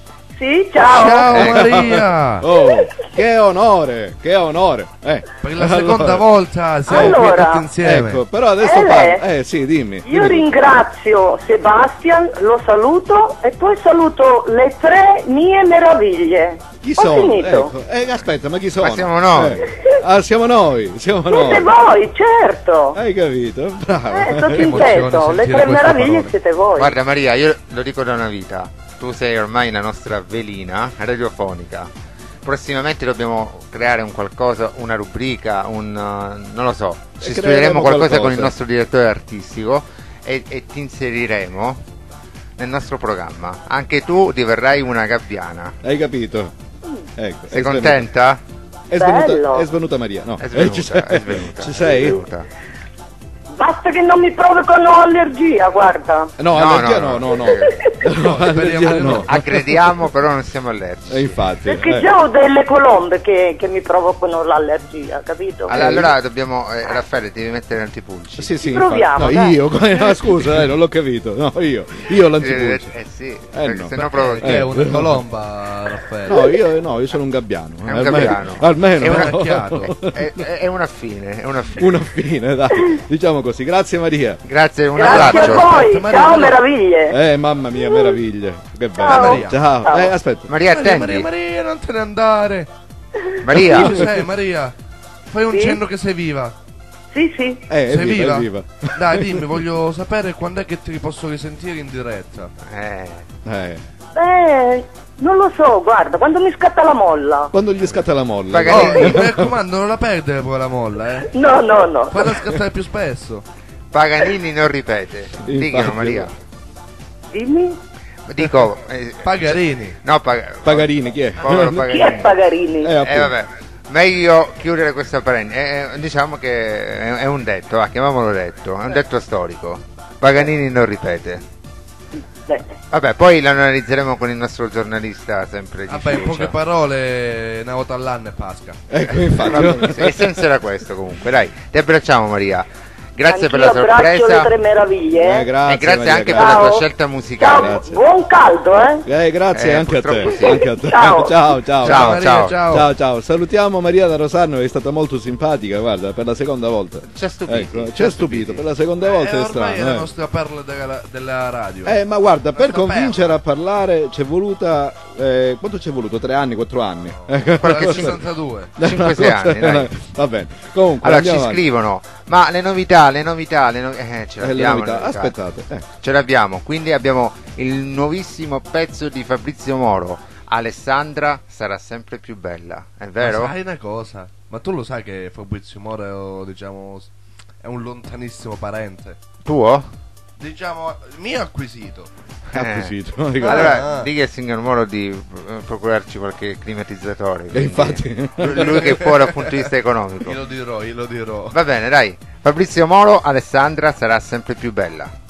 Sì, ciao. Ciao Ecco. Maria. Oh, che onore, che onore. Eh. Per la seconda volta siamo Allora, qui tutti insieme. Ecco, però adesso Eh, parla. Eh sì, dimmi. Io dimmi. ringrazio Sebastian, lo saluto e poi saluto le tre mie meraviglie. Chi Ho sono? finito. Ecco. Eh, aspetta, ma chi sono? Ma siamo noi. Eh. Ah, siamo noi, siamo Siete noi. voi, certo. Hai capito? Bravo. Eh, sto Che emozione sentendo, le sentire tre queste meraviglie parole. siete voi. Guarda Maria, io lo dico da una vita. Tu sei ormai la nostra velina radiofonica. Prossimamente dobbiamo creare un qualcosa, una rubrica, un uh, non lo so. Ci E studieremo creeremo qualcosa, qualcosa. con il nostro direttore artistico e, e ti inseriremo nel nostro programma. Anche tu diverrai una gabbiana. Hai capito? Ecco, Sei è contenta? È svenuta, Bello. è svenuta Maria. No. È svenuta, Eh, ci sei? è svenuta, Ci è sei? svenuta. Basta che non mi provocano allergia, guarda. No, No, allergia no, no, no, no. no. No, allergia di no. no. Aggrediamo, però non siamo allergici. E infatti. Perché eh. già ho delle colombe che, che mi provocano l'allergia, capito? Allora, allora dobbiamo, eh, Raffaele, devi mettere l'antipulci. Sì, sì, Proviamo, infatti. No, dai. io, come- no, scusa, eh, non l'ho capito. No, io, io Eh, l'antipulci. eh sì, Eh, perché no. sennò provochi. È Eh, una no. colomba, Raffaele. No, io, no, io sono un gabbiano. È un almeno, gabbiano. Almeno. È una- Macchiato. È, è- è una fine, è una fine. Una fine, dai. Diciamo così. Grazie Maria. Grazie, un Grazie a abbraccio. voi, Maria, ciao Maria. meraviglie. Eh, mamma mia, meraviglia. Che bello. Ciao. Maria. Ciao. Ciao. Eh, aspetta. Maria, Maria, attendi. Maria, Maria, non te ne andare. Maria, Chi sei, Maria? Fai un Sì? cenno che sei viva. Sì, sì. Eh, è Sei viva, viva? è viva. Dai, dimmi, voglio sapere quando è che ti posso risentire in diretta. eh, Eh. Eh, non lo so, guarda, quando mi scatta la molla. Quando gli scatta la molla. Paganini. Oh, mi raccomando, non la perdere poi la molla, eh. No, no, no. Falla scattare più spesso. Paganini non ripete. Diglielo, Infatti. Maria. Dimmi, Dico, eh, Pagarini. no, Pag- Pagarini, chi è? povero chi Paganini. è Pagarini? Eh, Eh, appunto. vabbè, meglio chiudere questa parentesi. Eh, eh, diciamo che è, è un detto, va, chiamiamolo detto, è un detto storico. Paganini non ripete. Beh, Vabbè, poi lo analizzeremo con il nostro giornalista sempre di Vabbè, in fiducia. poche parole, una volta all'anno e Pasca. Ecco, infatti. Vabbè, il senso era questo comunque, dai, ti abbracciamo Maria. Grazie per la anch'io abbraccio le sorpresa tre meraviglie. Eh, eh. grazie, e grazie Maria, anche grazie. per la tua Ciao. scelta musicale. Ciao, Grazie. buon caldo, eh? Eh, grazie Eh, anche a te. purtroppo sì. Anche a te. Ciao. ciao, ciao. Ciao, Maria, ciao. ciao. Ciao, ciao. Salutiamo Maria da Rosarno, che è stata molto simpatica, guarda, per la seconda volta. Ci ha stupito. Ecco, ci ha stupito, per la seconda volta Eh, è ormai è strano. la eh. nostra perla della, della radio. Eh, ma guarda, per Nostra convincere a parlare ci è voluta. Eh, quanto ci è voluto? Tre anni, quattro anni? Qualche Perla cinque- sessantadue. cinque sei anni, dai. Va bene. Comunque, Allora andiamo ci avanti. scrivono, ma le novità, le novità, le novità, eh, ce Eh, le l'abbiamo. novità. le novità. Aspettate. eh. Ce l'abbiamo, quindi abbiamo il nuovissimo pezzo di Fabrizio Moro. Alessandra sarà sempre più bella, è vero? Ma sai una cosa? Ma tu lo sai che Fabrizio Moro, diciamo, è un lontanissimo parente? Tuo? Diciamo, mio acquisito. Acquisito. Eh. Ricordo. Allora, digli al signor Moro di eh, procurarci qualche climatizzatore. E quindi- infatti. Lui lui che è fuori dal punto di vista economico. Glielo dirò, glielo dirò. Va bene, dai. Fabrizio Moro, Alessandra sarà sempre più bella.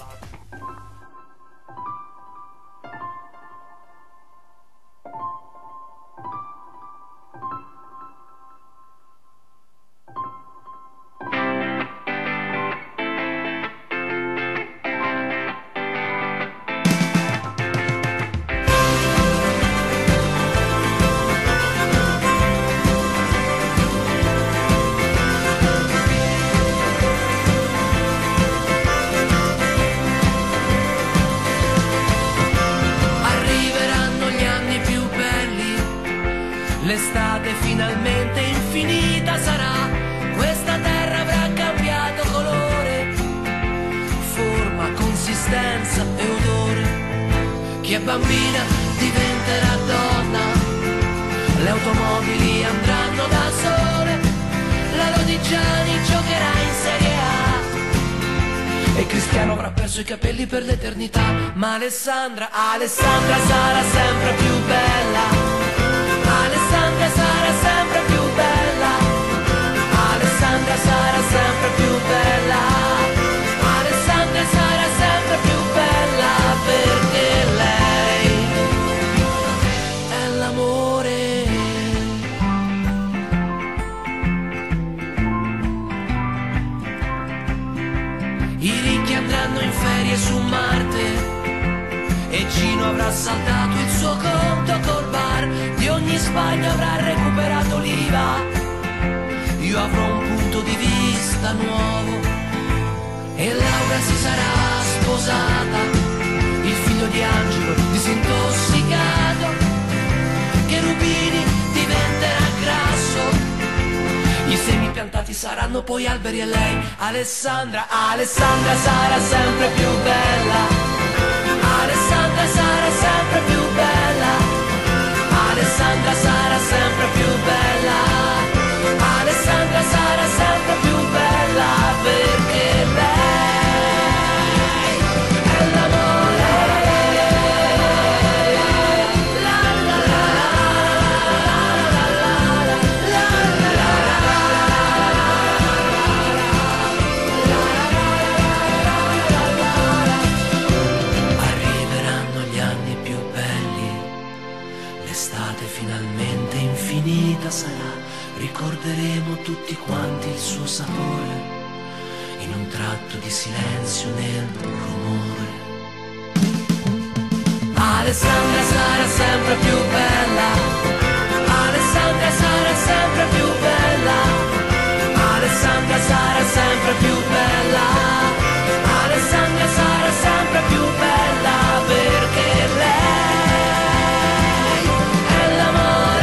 Arriveranno gli anni più belli, l'estate finalmente infinita sarà, questa terra avrà cambiato colore, forma, consistenza e odore, chi è bambina diventerà donna, le automobili andranno da sole, la Lodigiani giocherà in Serie A. E Cristiano avrà perso i capelli per l'eternità. Ma Alessandra, Alessandra sarà sempre più bella. Alessandra sarà sempre più bella. Alessandra sarà sempre più bella. Alessandra sarà sempre avrà saltato il suo conto col bar, di ogni sbaglio avrà recuperato l'I V A. Io avrò un punto di vista nuovo e Laura si sarà sposata, il figlio di Angelo disintossicato, Cherubini diventerà grasso, i semi piantati saranno poi alberi e lei, Alessandra, Alessandra sarà sempre più bella, Alessandra sarà sempre più bella, Alessandra sarà sempre più bella, Alessandra sarà sempre più bella, perché lei è l'amore. La la la la la la la. Arriveranno gli anni più belli, l'estate finalmente infinita sarà, ricorderemo tutti quanti il suo sapore, in un tratto di silenzio nel rumore. Alessandra sarà sempre più bella, Alessandra sarà sempre più bella, Alessandra sarà sempre più bella, Alessandra sarà sempre più bella, perché lei è l'amore.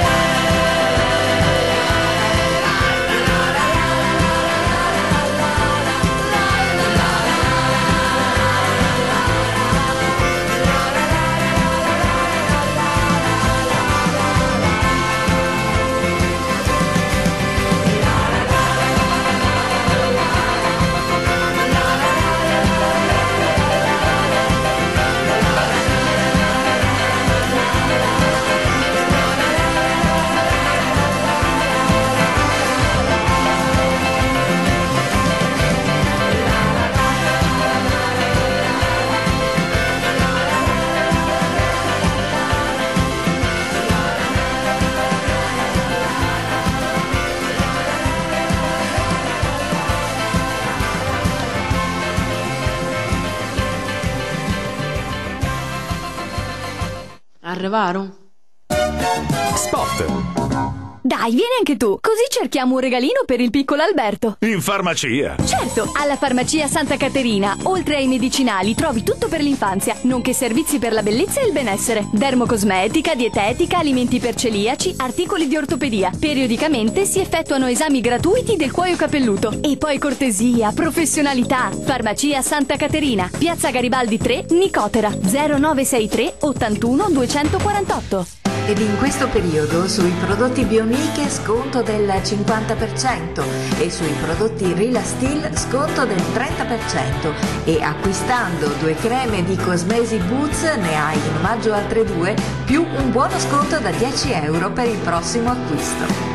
Arrivarono? Spot. Dai, vieni anche tu, così cerchiamo un regalino per il piccolo Alberto. In farmacia. Certo, alla farmacia Santa Caterina, oltre ai medicinali, trovi tutto per l'infanzia, nonché servizi per la bellezza e il benessere. Dermocosmetica, dietetica, alimenti per celiaci, articoli di ortopedia. Periodicamente si effettuano esami gratuiti del cuoio capelluto. E poi cortesia, professionalità. Farmacia Santa Caterina, Piazza Garibaldi tre, Nicotera, zero nove sei tre ottantuno duecentoquarantotto. Ed in questo periodo sui prodotti Bioniche sconto del cinquanta per cento e sui prodotti Rilastil sconto del trenta per cento, e acquistando due creme di Cosmesi Boots ne hai in omaggio altre due più un buono sconto da dieci euro per il prossimo acquisto.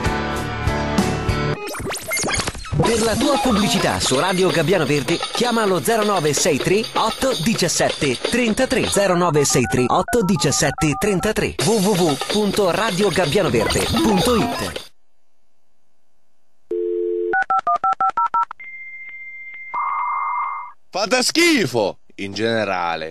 Per la tua pubblicità su Radio Gabbiano Verde chiama allo zero nove sei tre otto uno sette tre tre zero nove sei tre otto uno sette tre tre w w w punto radio gabbiano verde punto it. Fate schifo in generale.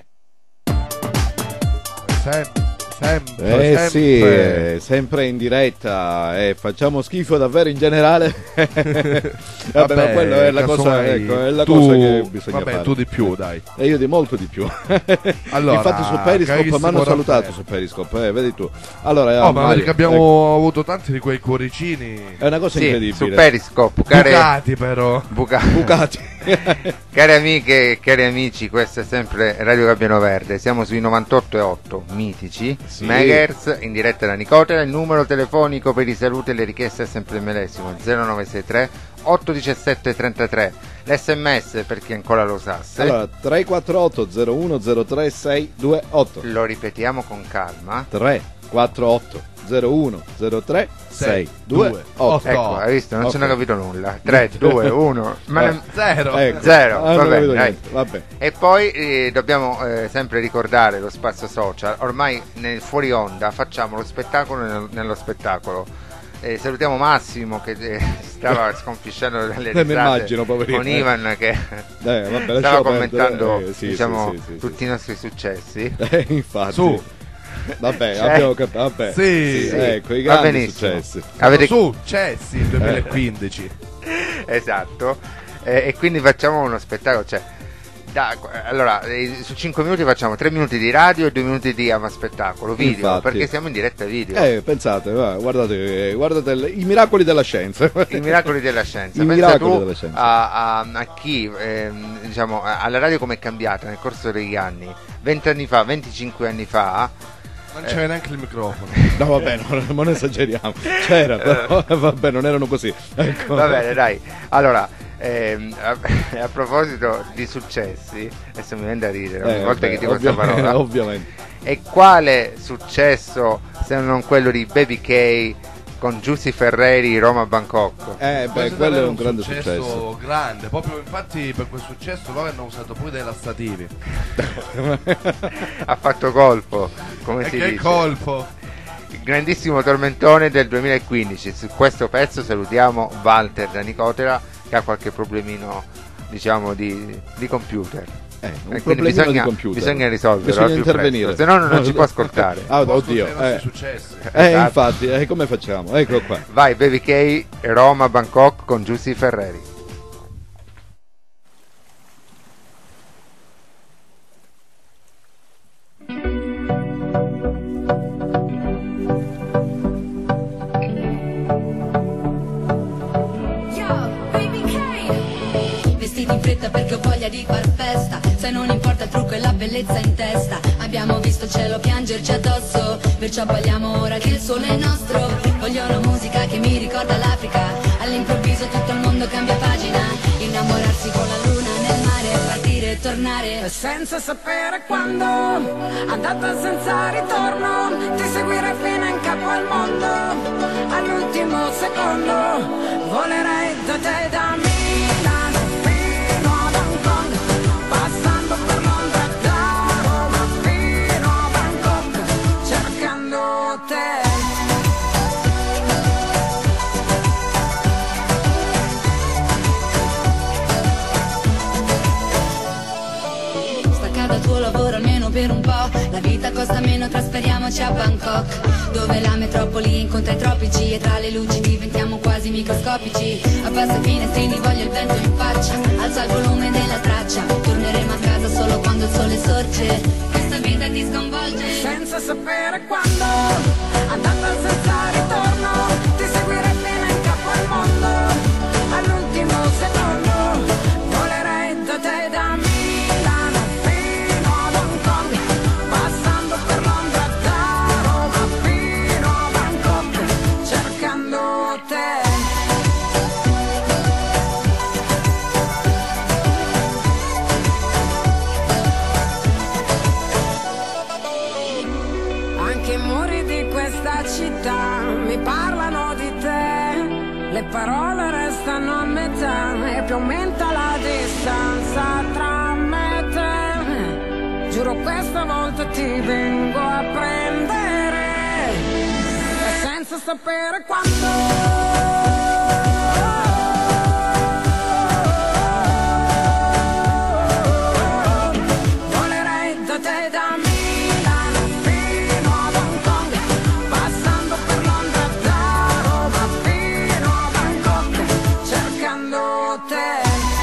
Sempre, sempre, eh sempre. sì, eh, sempre in diretta, eh, facciamo schifo davvero in generale. Vabbè, Vabbè, ma quello è la cosa, ecco, è la tu, cosa che bisogna vabbè, fare. tu di più, dai. E io di molto di più. Allora, infatti su Periscope mi hanno salutato Raffaele. su Periscope, eh, vedi tu. Allora, Oh, ma Mario, perché abbiamo ecco, avuto tanti di quei cuoricini. è una cosa Sì, incredibile. su Periscope, care... Bucati però. Buca- Bucati. Cari amiche e cari amici, questo è sempre Radio Gabbiano Verde. Siamo sui novantotto e otto mitici Sì. megahertz in diretta da Nicotera. Il numero telefonico per i saluti e le richieste è sempre il medesimo, zero nove sei tre otto uno sette tre tre. L'SMS per chi ancora lo usasse. Allora, tre quattro otto zero uno zero tre sei due otto. Lo ripetiamo con calma. tre quattro otto zero uno zero tre sei due otto. Ecco, hai visto? Non Ok. ce ne ho capito nulla. tre, due, uno. Ma Eh, non- Zero. ecco. Zero. Ah, non Va ho bene, capito dai. niente, vabbè. E poi eh, dobbiamo eh, sempre ricordare lo spazio social. Ormai nel fuori onda facciamo lo spettacolo nel- nello spettacolo. Eh, salutiamo Massimo che eh, stava sconfisciando dalle Eh, mi risate immagino, poverino. con Ivan che Eh, vabbè, stava lasciamo commentando perdere, eh, sì, diciamo, sì, sì, sì, tutti sì. i nostri successi. Eh, infatti. Su. Vabbè, Cioè, abbiamo capito. Vabbè. Sì. Sì, ecco, i Va grandi benissimo. successi. Avete... Su, Chelsea il duemilaquindici. Esatto. Eh, e quindi facciamo uno spettacolo, cioè da, allora eh, su cinque minuti facciamo tre minuti di radio e due minuti di ama spettacolo video. Infatti. Perché siamo in diretta video. Eh, pensate, va, guardate, eh, guardate il- i miracoli della scienza. I miracoli della scienza. I Pensa miracoli tu della scienza. a, a, a chi ehm, diciamo a- alla radio come è cambiata nel corso degli anni. venti anni fa, venticinque anni fa. Non c'era neanche il microfono. No, vabbè, no, non esageriamo. C'era, però, vabbè, non erano così. Ecco. Va bene, dai. Allora, ehm, a, a proposito di successi, adesso mi viene da ridere ogni Eh, volta vabbè, che dico questa ovviamente, parola. ovviamente. E quale successo se non quello di Baby K con Giussi Ferreri Roma Bangkok? Eh, beh, Questo quello è davvero un grande successo, successo. grande. Proprio infatti per quel successo loro hanno usato pure dei lassativi. Ha fatto colpo, come E si che dice. colpo! Il grandissimo tormentone del duemilaquindici. Su questo pezzo salutiamo Walter da Nicotera che ha qualche problemino, diciamo, di, di computer. Eh, un E quindi problemino bisogna, di computer. bisogna risolverlo Bisogna al più intervenire. presto, se no non ci può ascoltare. Ah, Può oddio. ascoltare i Eh, nostri successi. eh, Esatto. infatti, eh, come facciamo? Ecco qua. Vai Baby K, Roma Bangkok con Giussi Ferreri. Vestiti in fretta perché ho voglia di far festa. Se non importa il trucco e la bellezza in testa. Abbiamo visto il cielo piangerci addosso, perciò balliamo ora che il sole è nostro. Voglio una musica che mi ricorda l'Africa. All'improvviso tutto il mondo cambia pagina. Innamorarsi con la luna nel mare, partire e tornare Senza sapere quando, andata senza ritorno, ti seguire fino in capo al mondo. All'ultimo secondo, volerei da te da Milano fino a Hong Kong, passando per Londra, da Roma fino a Bangkok, cercando te. Stacca dal tuo lavoro almeno per un po'. La vita costa meno, trasferiamoci a Bangkok, dove la metropoli incontra i tropici e tra le luci diventiamo quasi microscopici. Abbassa i finestrini, voglio il vento in faccia, alza il volume della traccia. Torneremo a casa solo quando il sole sorge. Questa vita ti sconvolge. Senza sapere quando, andata senza ritorno, ti seguirei fino in capo al mondo. All'ultimo secondo, volerei da te da Milano fino a Hong Kong, passando per Londra, da Roma fino a Bangkok, cercando te. Anche i muri di questa città mi parlano di te, le parole restano a metà e più aumenta la distanza tra me e te. Giuro questa volta ti vengo a prendere, e senza sapere quando. Volerei da te da Milano fino a Hong Kong, passando per Londra, da Roma fino a Bangkok, cercando te.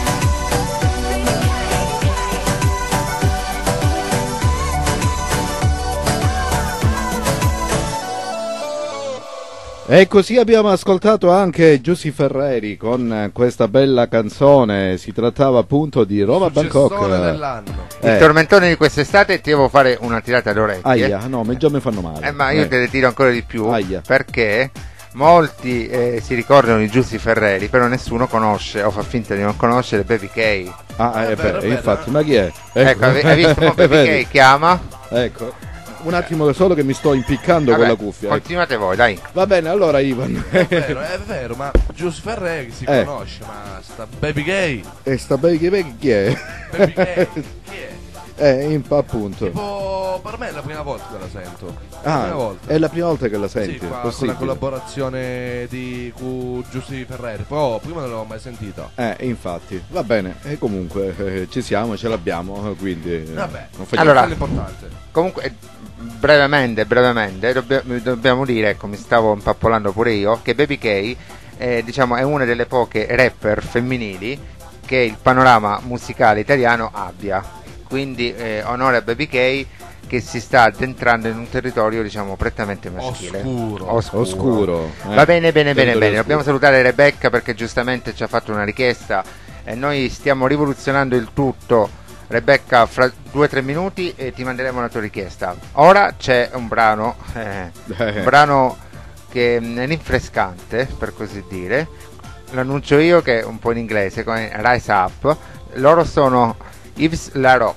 E così abbiamo ascoltato anche Giussi Ferreri con questa bella canzone. Si trattava appunto di Roma Bangkok. Successore dell'anno. Il Eh, tormentone di quest'estate ti devo fare una tirata d'orecchie. aia, no, ma già mi fanno male. Eh, ma io Eh. te le tiro ancora di più Aia. perché molti eh, si ricordano di Giussi Ferreri, però nessuno conosce o fa finta di non conoscere Baby K. Ah, eh, È vero, beh, è vero, infatti, eh. ma chi è? Ecco, hai hai visto mo Baby Vedi? K chiama? Ecco. Un attimo solo che mi sto impiccando Vabbè, con la cuffia. ecco. continuate voi, dai. Va bene, allora Ivan. È vero, è vero, ma Gius Ferreri si Eh. conosce, ma sta Baby Gay. E sta Baby K chi è? Baby Gay. Chi è? Eh, in- appunto. Tipo, per me è la prima volta che la sento. La Ah, prima volta. è la prima volta che la senti. Sì, qua, con la possibile. collaborazione di cu Giusti Ferreri, però prima non l'avevo mai sentita. Eh, infatti, va bene. E comunque eh, ci siamo, ce l'abbiamo, eh, quindi eh, Vabbè, non facciamo allora, l'importante. comunque, eh, brevemente, brevemente, dobbia- dobbiamo dire, ecco, mi stavo impappolando pure io, che Baby K eh, diciamo, è una delle poche rapper femminili che il panorama musicale italiano abbia. Quindi eh, onore a Baby K, che si sta addentrando in un territorio, diciamo, prettamente maschile. Oscuro. Oscuro. Oscuro, eh. Va bene, bene, bene, Territorio bene. oscuro. Dobbiamo salutare Rebecca perché giustamente ci ha fatto una richiesta e noi stiamo rivoluzionando il tutto. Rebecca, fra due o tre minuti e ti manderemo la tua richiesta. Ora c'è un brano, eh, un brano che è rinfrescante, per così dire. L'annuncio io, che è un po' in inglese, con Rise Up. Loro sono Yves La Rock.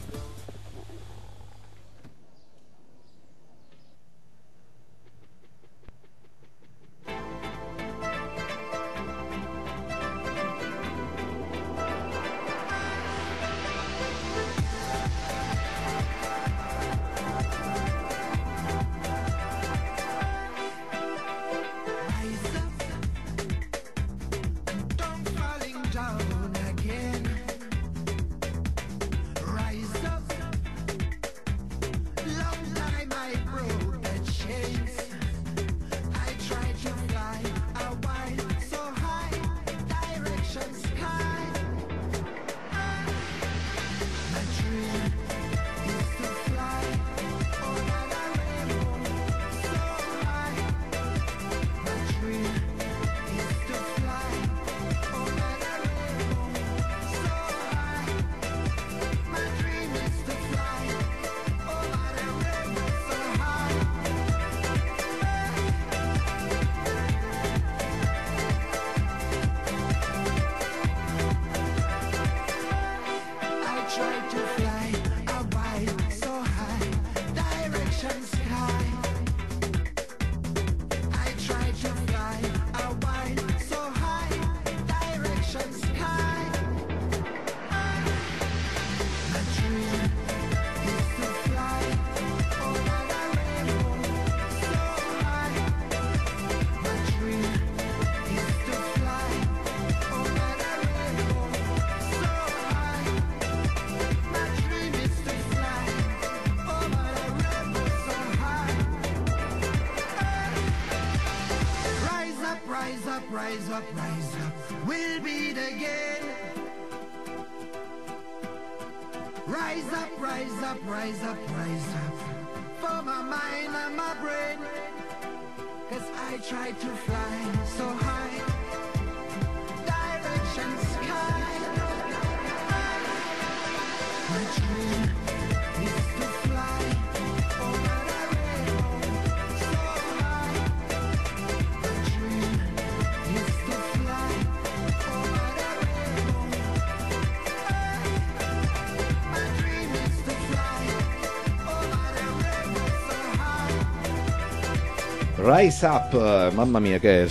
Rise up, rise up, we'll beat again. Rise up, rise up, rise up, rise up, for my mind and my brain. Cause I tried to fly so high, direction sky. My dream is to fly over the rainbow so high. My dream is to fly over the rainbow. My dream is to fly over the rainbow so high. Rise Up, eh, mamma mia che è.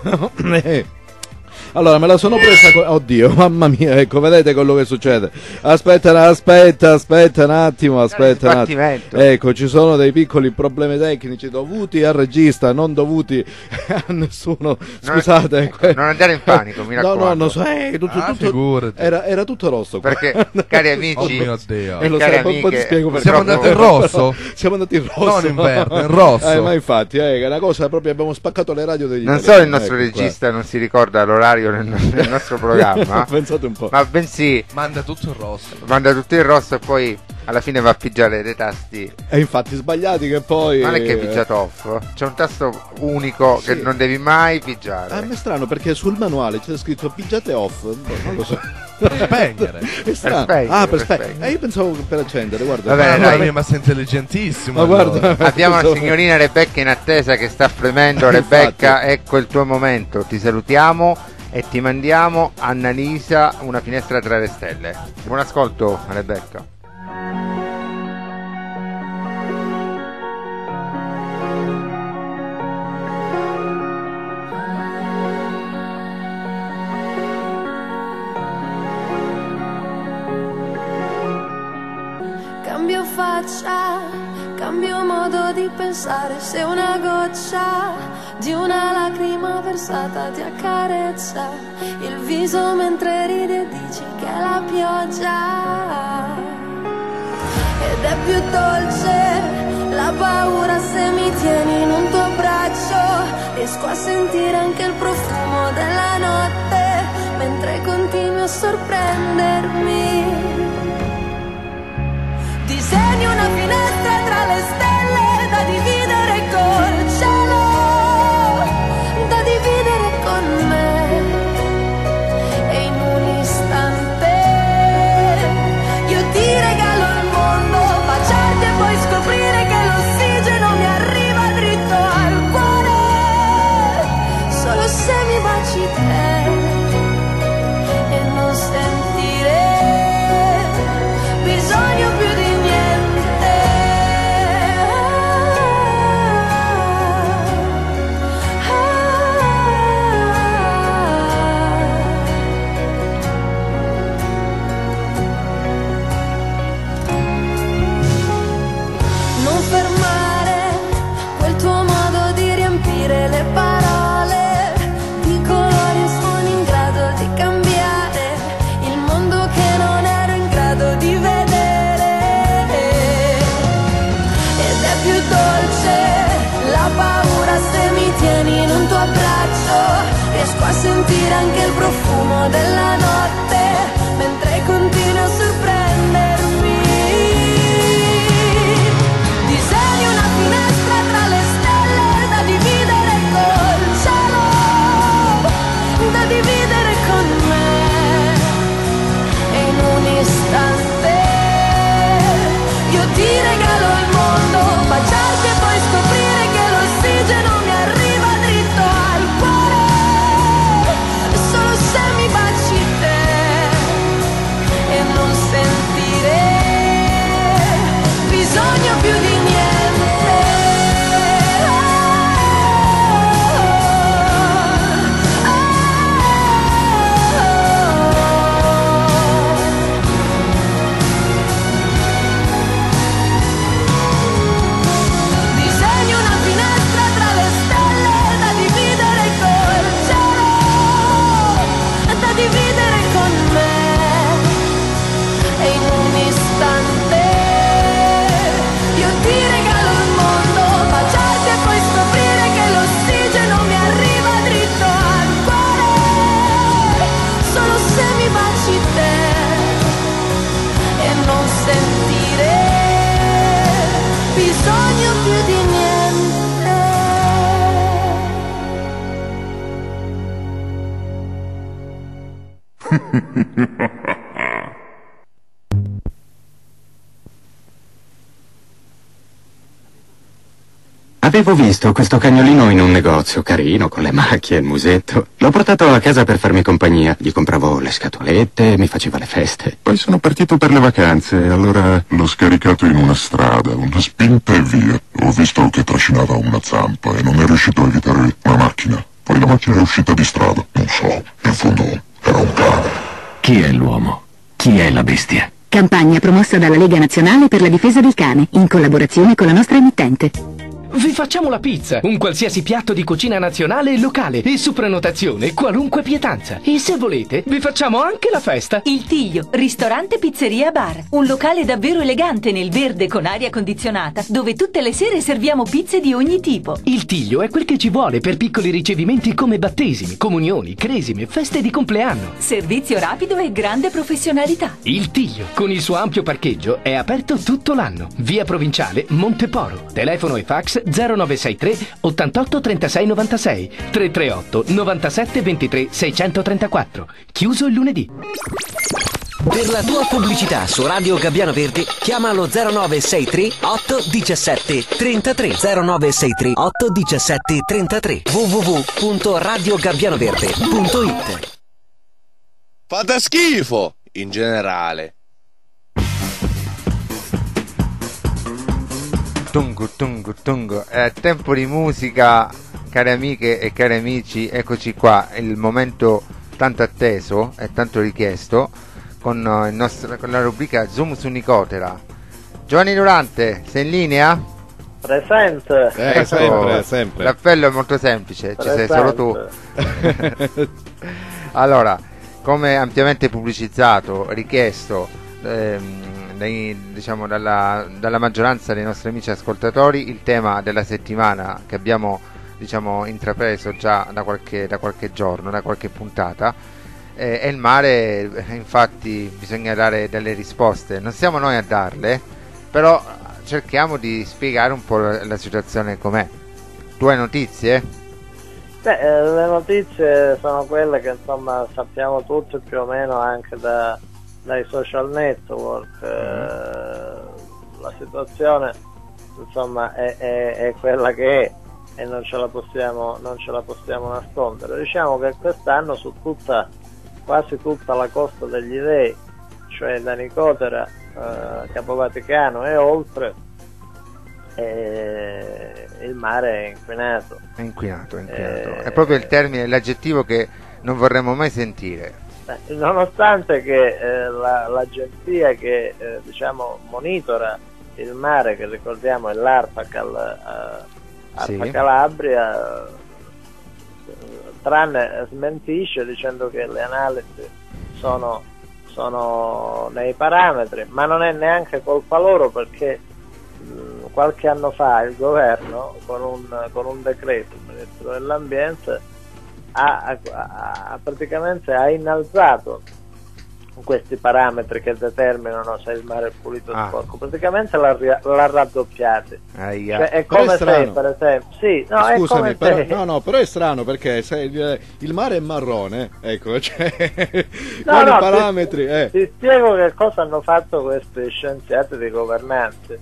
Allora me la sono presa co- oddio, mamma mia, ecco, vedete quello che succede. Aspetta, aspetta, aspetta un attimo, aspetta un attimo. Ecco, ci sono dei piccoli problemi tecnici dovuti al regista, non dovuti a nessuno. Scusate, non, ecco, non andare in panico, mi raccomando. No, no, no, so, eh, tutto, Ah, tutto, figurati. era, era tutto rosso qua. Perché, cari amici, Oh mio Dio. E lo cari sai, poi- poi ti amiche, spiego perché. siamo andati in rosso? Siamo andati in rosso. Non in verde, in rosso. Eh, ma infatti, eh, è una cosa proprio, abbiamo spaccato le radio degli non italiani, solo il nostro ecco qua. regista non si ricorda l'orario nel, nel nostro programma, Pensate un po'. ma bensì Manda tutto il rosso. manda tutto il rosso e poi alla fine va a pigiare dei tasti. E infatti sbagliati che poi. Non è che hai eh, pigiato off, c'è un tasto unico Sì. che non devi mai pigiare. A me è strano perché sul manuale c'è scritto pigiate off. Boh, non lo so. Per spegnere. È strano. spegnere, Ah, per per spegnere. spegnere. Eh, io pensavo che per accendere, guarda. Va bene, Mamma dai. mia, ma sei intelligentissimo. Ma guarda, allora. Abbiamo la pensavo- signorina Rebecca in attesa che sta fremendo. Infatti. Rebecca, ecco il tuo momento. Ti salutiamo e ti mandiamo Annalisa, Una finestra tra le stelle. Buon ascolto, Rebecca. cambio faccia, cambio modo di pensare. Se una goccia di una lacrima versata ti accarezza il viso mentre ridi e dici che è la pioggia. Ed è più dolce la paura se mi tieni in un tuo braccio. Riesco a sentire anche il profumo della notte mentre continui a sorprendermi. Disegni una finestra tra le stelle da dividere col cielo, da dividere con me. E in un istante io ti regalo il mondo, baciarti e poi scoprire che l'ossigeno mi arriva dritto al cuore. Solo se mi baci te e non sentire bisogno più di le parole di colori e suoni in grado di cambiare il mondo che non ero in grado di vedere. Ed è più dolce la paura se mi tieni in un tuo abbraccio. Riesco a sentire anche il profumo della notte mentre continui a sorprendermi. Disegni una finestra tra le stelle da dividere col cielo, da dividere con me. E in un istante io ti regalo il mondo, baciarti e poi scoprire che l'ossigeno mi arriva dritto al cuore. Solo se mi baci te e non sentire bisogno più di niente. Avevo visto questo cagnolino in un negozio carino, con le macchie e il musetto. L'ho portato a casa per farmi compagnia. Gli compravo le scatolette, mi faceva le feste. Poi sono partito per le vacanze e allora l'ho scaricato in una strada, una spinta e via. Ho visto che trascinava una zampa e non è riuscito a evitare una macchina. Poi la macchina è uscita di strada. Non so, in fondo era un cane. Chi è l'uomo? Chi è la bestia? Campagna promossa dalla Lega Nazionale per la Difesa del Cane, in collaborazione con la nostra emittente. Vi facciamo la pizza, un qualsiasi piatto di cucina nazionale e locale e su prenotazione qualunque pietanza. E se volete, vi facciamo anche la festa. Il Tiglio, ristorante pizzeria bar. Un locale davvero elegante nel verde con aria condizionata, dove tutte le sere serviamo pizze di ogni tipo. Il Tiglio è quel che ci vuole per piccoli ricevimenti come battesimi, comunioni, cresime, feste di compleanno. Servizio rapido e grande professionalità. Il Tiglio, con il suo ampio parcheggio, è aperto tutto l'anno. Via Provinciale, Monteporo. Telefono e fax zero nove sei tre ottantotto trentasei novantasei tre tre otto novantasette ventitré seicentotrentaquattro. Chiuso il lunedì. Per la tua pubblicità su Radio Gabbiano Verde chiama allo zero nove sei tre otto diciassette trentatré zero nove sei tre otto diciassette trentatré w w w punto radio gabbiano verde punto it. Fate schifo in generale. Tungo, tungo, tungo. È tempo di musica, care amiche e cari amici. Eccoci qua, il momento tanto atteso e tanto richiesto con, il nostro, con la rubrica Zoom su Nicotera. Giovanni Durante, sei in linea? Presente. Eh, Ecco, sempre, sempre. L'appello è molto semplice, ci sei solo tu. Allora, come ampiamente pubblicizzato, richiesto ehm, dai- diciamo dalla, dalla maggioranza dei nostri amici ascoltatori, il tema della settimana che abbiamo diciamo intrapreso già da qualche, da qualche giorno, da qualche puntata, eh, è il mare. Infatti bisogna dare delle risposte, non siamo noi a darle, però cerchiamo di spiegare un po' la, la situazione com'è. Tu hai notizie? Beh, eh, le notizie sono quelle che insomma sappiamo tutti più o meno anche da, dai social network. Eh, la situazione insomma è, è, è quella che è e non ce la possiamo, non ce la possiamo nascondere. Diciamo che quest'anno su tutta, quasi tutta la costa degli Dei, cioè da Nicotera, eh, Capo Vaticano e oltre, eh, il mare è inquinato. È inquinato, è inquinato. Eh, È proprio il termine, l'aggettivo che non vorremmo mai sentire. Eh, nonostante che eh, la, l'agenzia che eh, diciamo monitora il mare, che ricordiamo è l'Arpacal, eh, Arpa Sì. Calabria, eh, tranne smentisce dicendo che le analisi sono, sono nei parametri, ma non è neanche colpa loro, perché mh, qualche anno fa il governo con un, con un decreto, il ministro dell'ambiente ha, ha, ha praticamente ha innalzato questi parametri che determinano se il mare è pulito o Ah. sporco, praticamente l'ha, ri- l'ha raddoppiato. Aia. Cioè, è Però è come se, strano. per esempio, sì, no, è Scusami, come però, se no, no, però è strano perché se il, il mare è marrone, ecco, cioè, No, con no, i parametri, ti, eh. ti spiego che cosa hanno fatto questi scienziati di governanza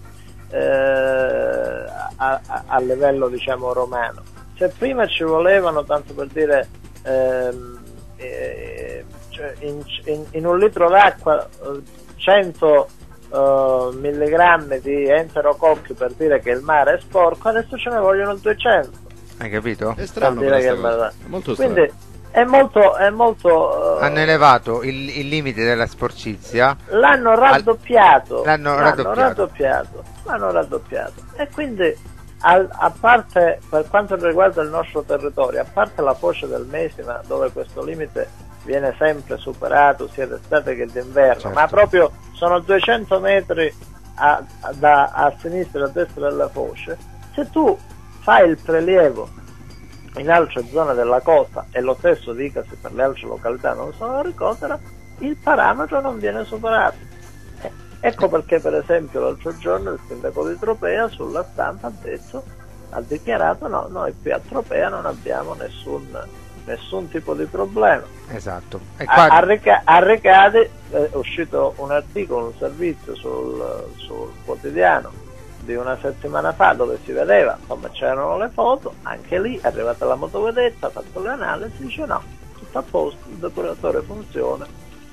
eh, a, a, a livello diciamo romano. Se prima ci volevano, tanto per dire, ehm, eh, cioè in, in, in un litro d'acqua eh, cento eh, milligrammi di enterococchi per dire che il mare è sporco, adesso ce ne vogliono duecento. Hai capito? È strano per dire questa che il cosa. mare- È molto strano. Quindi è molto, è molto eh, Hanno elevato il, il limite della sporcizia. l'hanno raddoppiato, L'hanno raddoppiato. raddoppiato, l'hanno raddoppiato. E quindi al- a parte, per quanto riguarda il nostro territorio, a parte la foce del Mesina, dove questo limite viene sempre superato sia d'estate che d'inverno, Certo. ma proprio sono duecento metri a, a- da, a sinistra e a destra della foce, se tu fai il prelievo in altre zone della costa, e lo stesso dicasi per le altre località non sono Nicotera, il parametro non viene superato. Eh, ecco perché per esempio l'altro giorno il sindaco di Tropea sulla stampa ha detto, ha dichiarato no, noi qui a Tropea non abbiamo nessun, nessun tipo di problema. Esatto. E A, qua a, Rica- a Ricadi è uscito un articolo, un servizio sul, sul quotidiano di una settimana fa dove si vedeva, insomma c'erano le foto, anche lì è arrivata la motovedetta, ha fatto le analisi, dice no, tutto a posto, il depuratore funziona.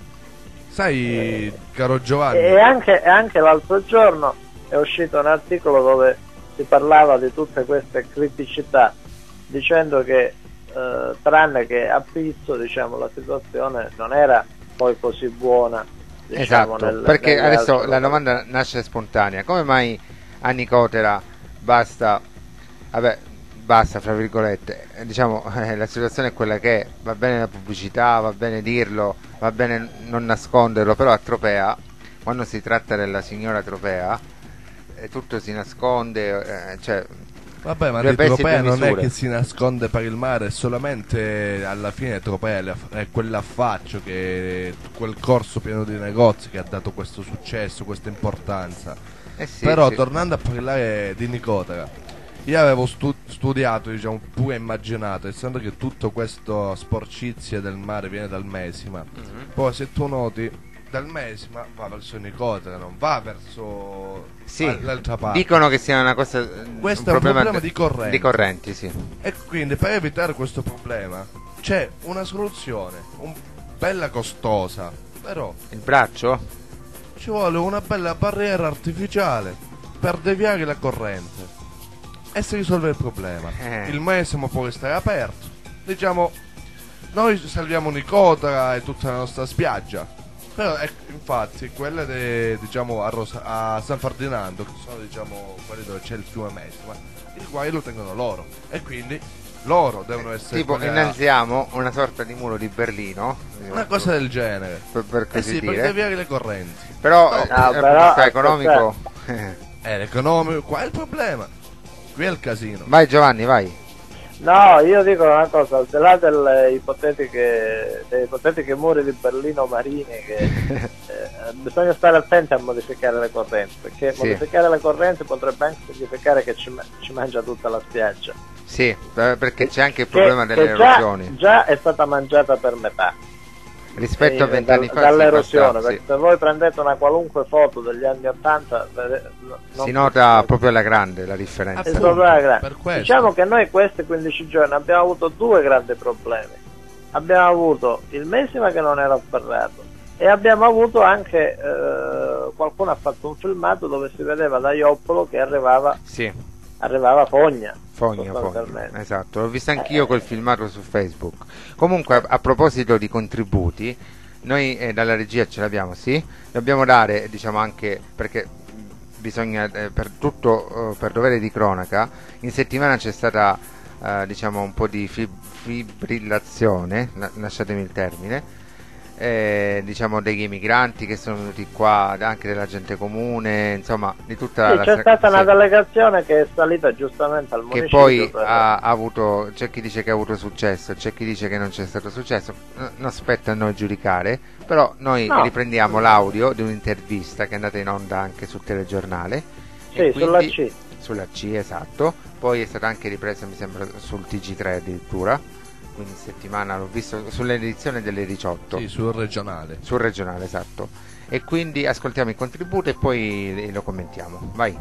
Sai, caro Giovanni, E anche, e anche l'altro giorno è uscito un articolo dove si parlava di tutte queste criticità, dicendo che eh, tranne che a Pizzo, diciamo, la situazione non era poi così buona, diciamo, esatto, nel- perché nelle adesso altre la località. domanda nasce spontanea. Come mai a Nicotera basta, vabbè, basta fra virgolette, eh, diciamo, eh, la situazione è quella che è, va bene la pubblicità, va bene dirlo, va bene non nasconderlo, però a Tropea, quando si tratta della signora Tropea, eh, tutto si nasconde, eh, cioè vabbè, ma due di pesi, Tropea due non è misure. che si nasconde per il mare, è solamente alla fine Tropea è la- è quell'affaccio, che quel corso pieno di negozi che ha dato questo successo, questa importanza. Eh sì, Però sì. tornando a parlare di Nicotera, io avevo stu- studiato, diciamo, pure immaginato, essendo che tutto questo sporcizia del mare viene dal Mesima, Mhm. poi se tu noti dal Mesima va verso Nicotera, non va verso Sì, l'altra parte. dicono che sia una cosa, Questo è un problema di correnti. di correnti, sì. E quindi per evitare questo problema c'è una soluzione, un, bella costosa, però Il braccio? ci vuole una bella barriera artificiale per deviare la corrente e si risolve il problema. Eh. Il Mesimo può restare aperto, diciamo, noi salviamo Nicotera e tutta la nostra spiaggia, Però ecco, infatti quelle de, diciamo a, Rosa, a San Ferdinando, che sono diciamo quelle dove c'è il fiume Mesma, il guai lo tengono loro e quindi loro devono essere tipo quelle- innalziamo una sorta di muro di Berlino, una cosa del genere. per, per Eh così sì, per dire. deviare le correnti. Però No, eh, ah, dal punto però, di vista aspetta. economico Eh, l'economico, qua è il problema. Qui è il casino. vai Giovanni, vai. No, io dico una cosa, al di là delle ipotetiche, delle ipotetiche muri di Berlino marini, che eh, bisogna stare attenti a modificare le correnti, perché Sì. modificare le correnti potrebbe anche significare che ci, ma- ci mangia tutta la spiaggia. Sì, eh, perché c'è anche il Che- problema delle che già, erosioni. già è stata mangiata per metà. Rispetto a Sì, vent'anni dal- fa dall'erosione, sì, perché se voi prendete una qualunque foto degli anni ottanta vede- no- non si nota proprio alla grande la differenza. è proprio la grande. per questo. Diciamo che noi questi quindici giorni abbiamo avuto due grandi problemi. Abbiamo avuto il Messima che non era afferrato e abbiamo avuto anche eh, qualcuno ha fatto un filmato dove si vedeva da Ioppolo che arrivava, Sì, arrivava Fogna. Fogna, sostanzialmente. Fogna. Esatto, l'ho visto anch'io quel filmato su Facebook. Comunque, a, a proposito di contributi, noi eh, dalla regia ce l'abbiamo, sì, dobbiamo dare, diciamo anche perché bisogna eh, per tutto eh, per dovere di cronaca, in settimana c'è stata eh, diciamo un po' di fib- fibrillazione, la- lasciatemi il termine, eh, diciamo degli emigranti che sono venuti qua, anche della gente comune, insomma di tutta Sì, la c'è stata una sì. delegazione che è salita giustamente al Che municipio poi per- ha, ha avuto, c'è chi dice che ha avuto successo, c'è chi dice che non c'è stato successo, N- non spetta a noi giudicare, però noi No. riprendiamo l'audio di un'intervista che è andata in onda anche sul telegiornale. Sì, e sulla quindi- C. Sulla C, esatto, poi è stata anche ripresa mi sembra sul T G tre addirittura, quindi in settimana l'ho visto sull'edizione delle diciotto. Sì, sul regionale. Sul regionale, esatto. E quindi ascoltiamo il contributo e poi lo commentiamo. Vai.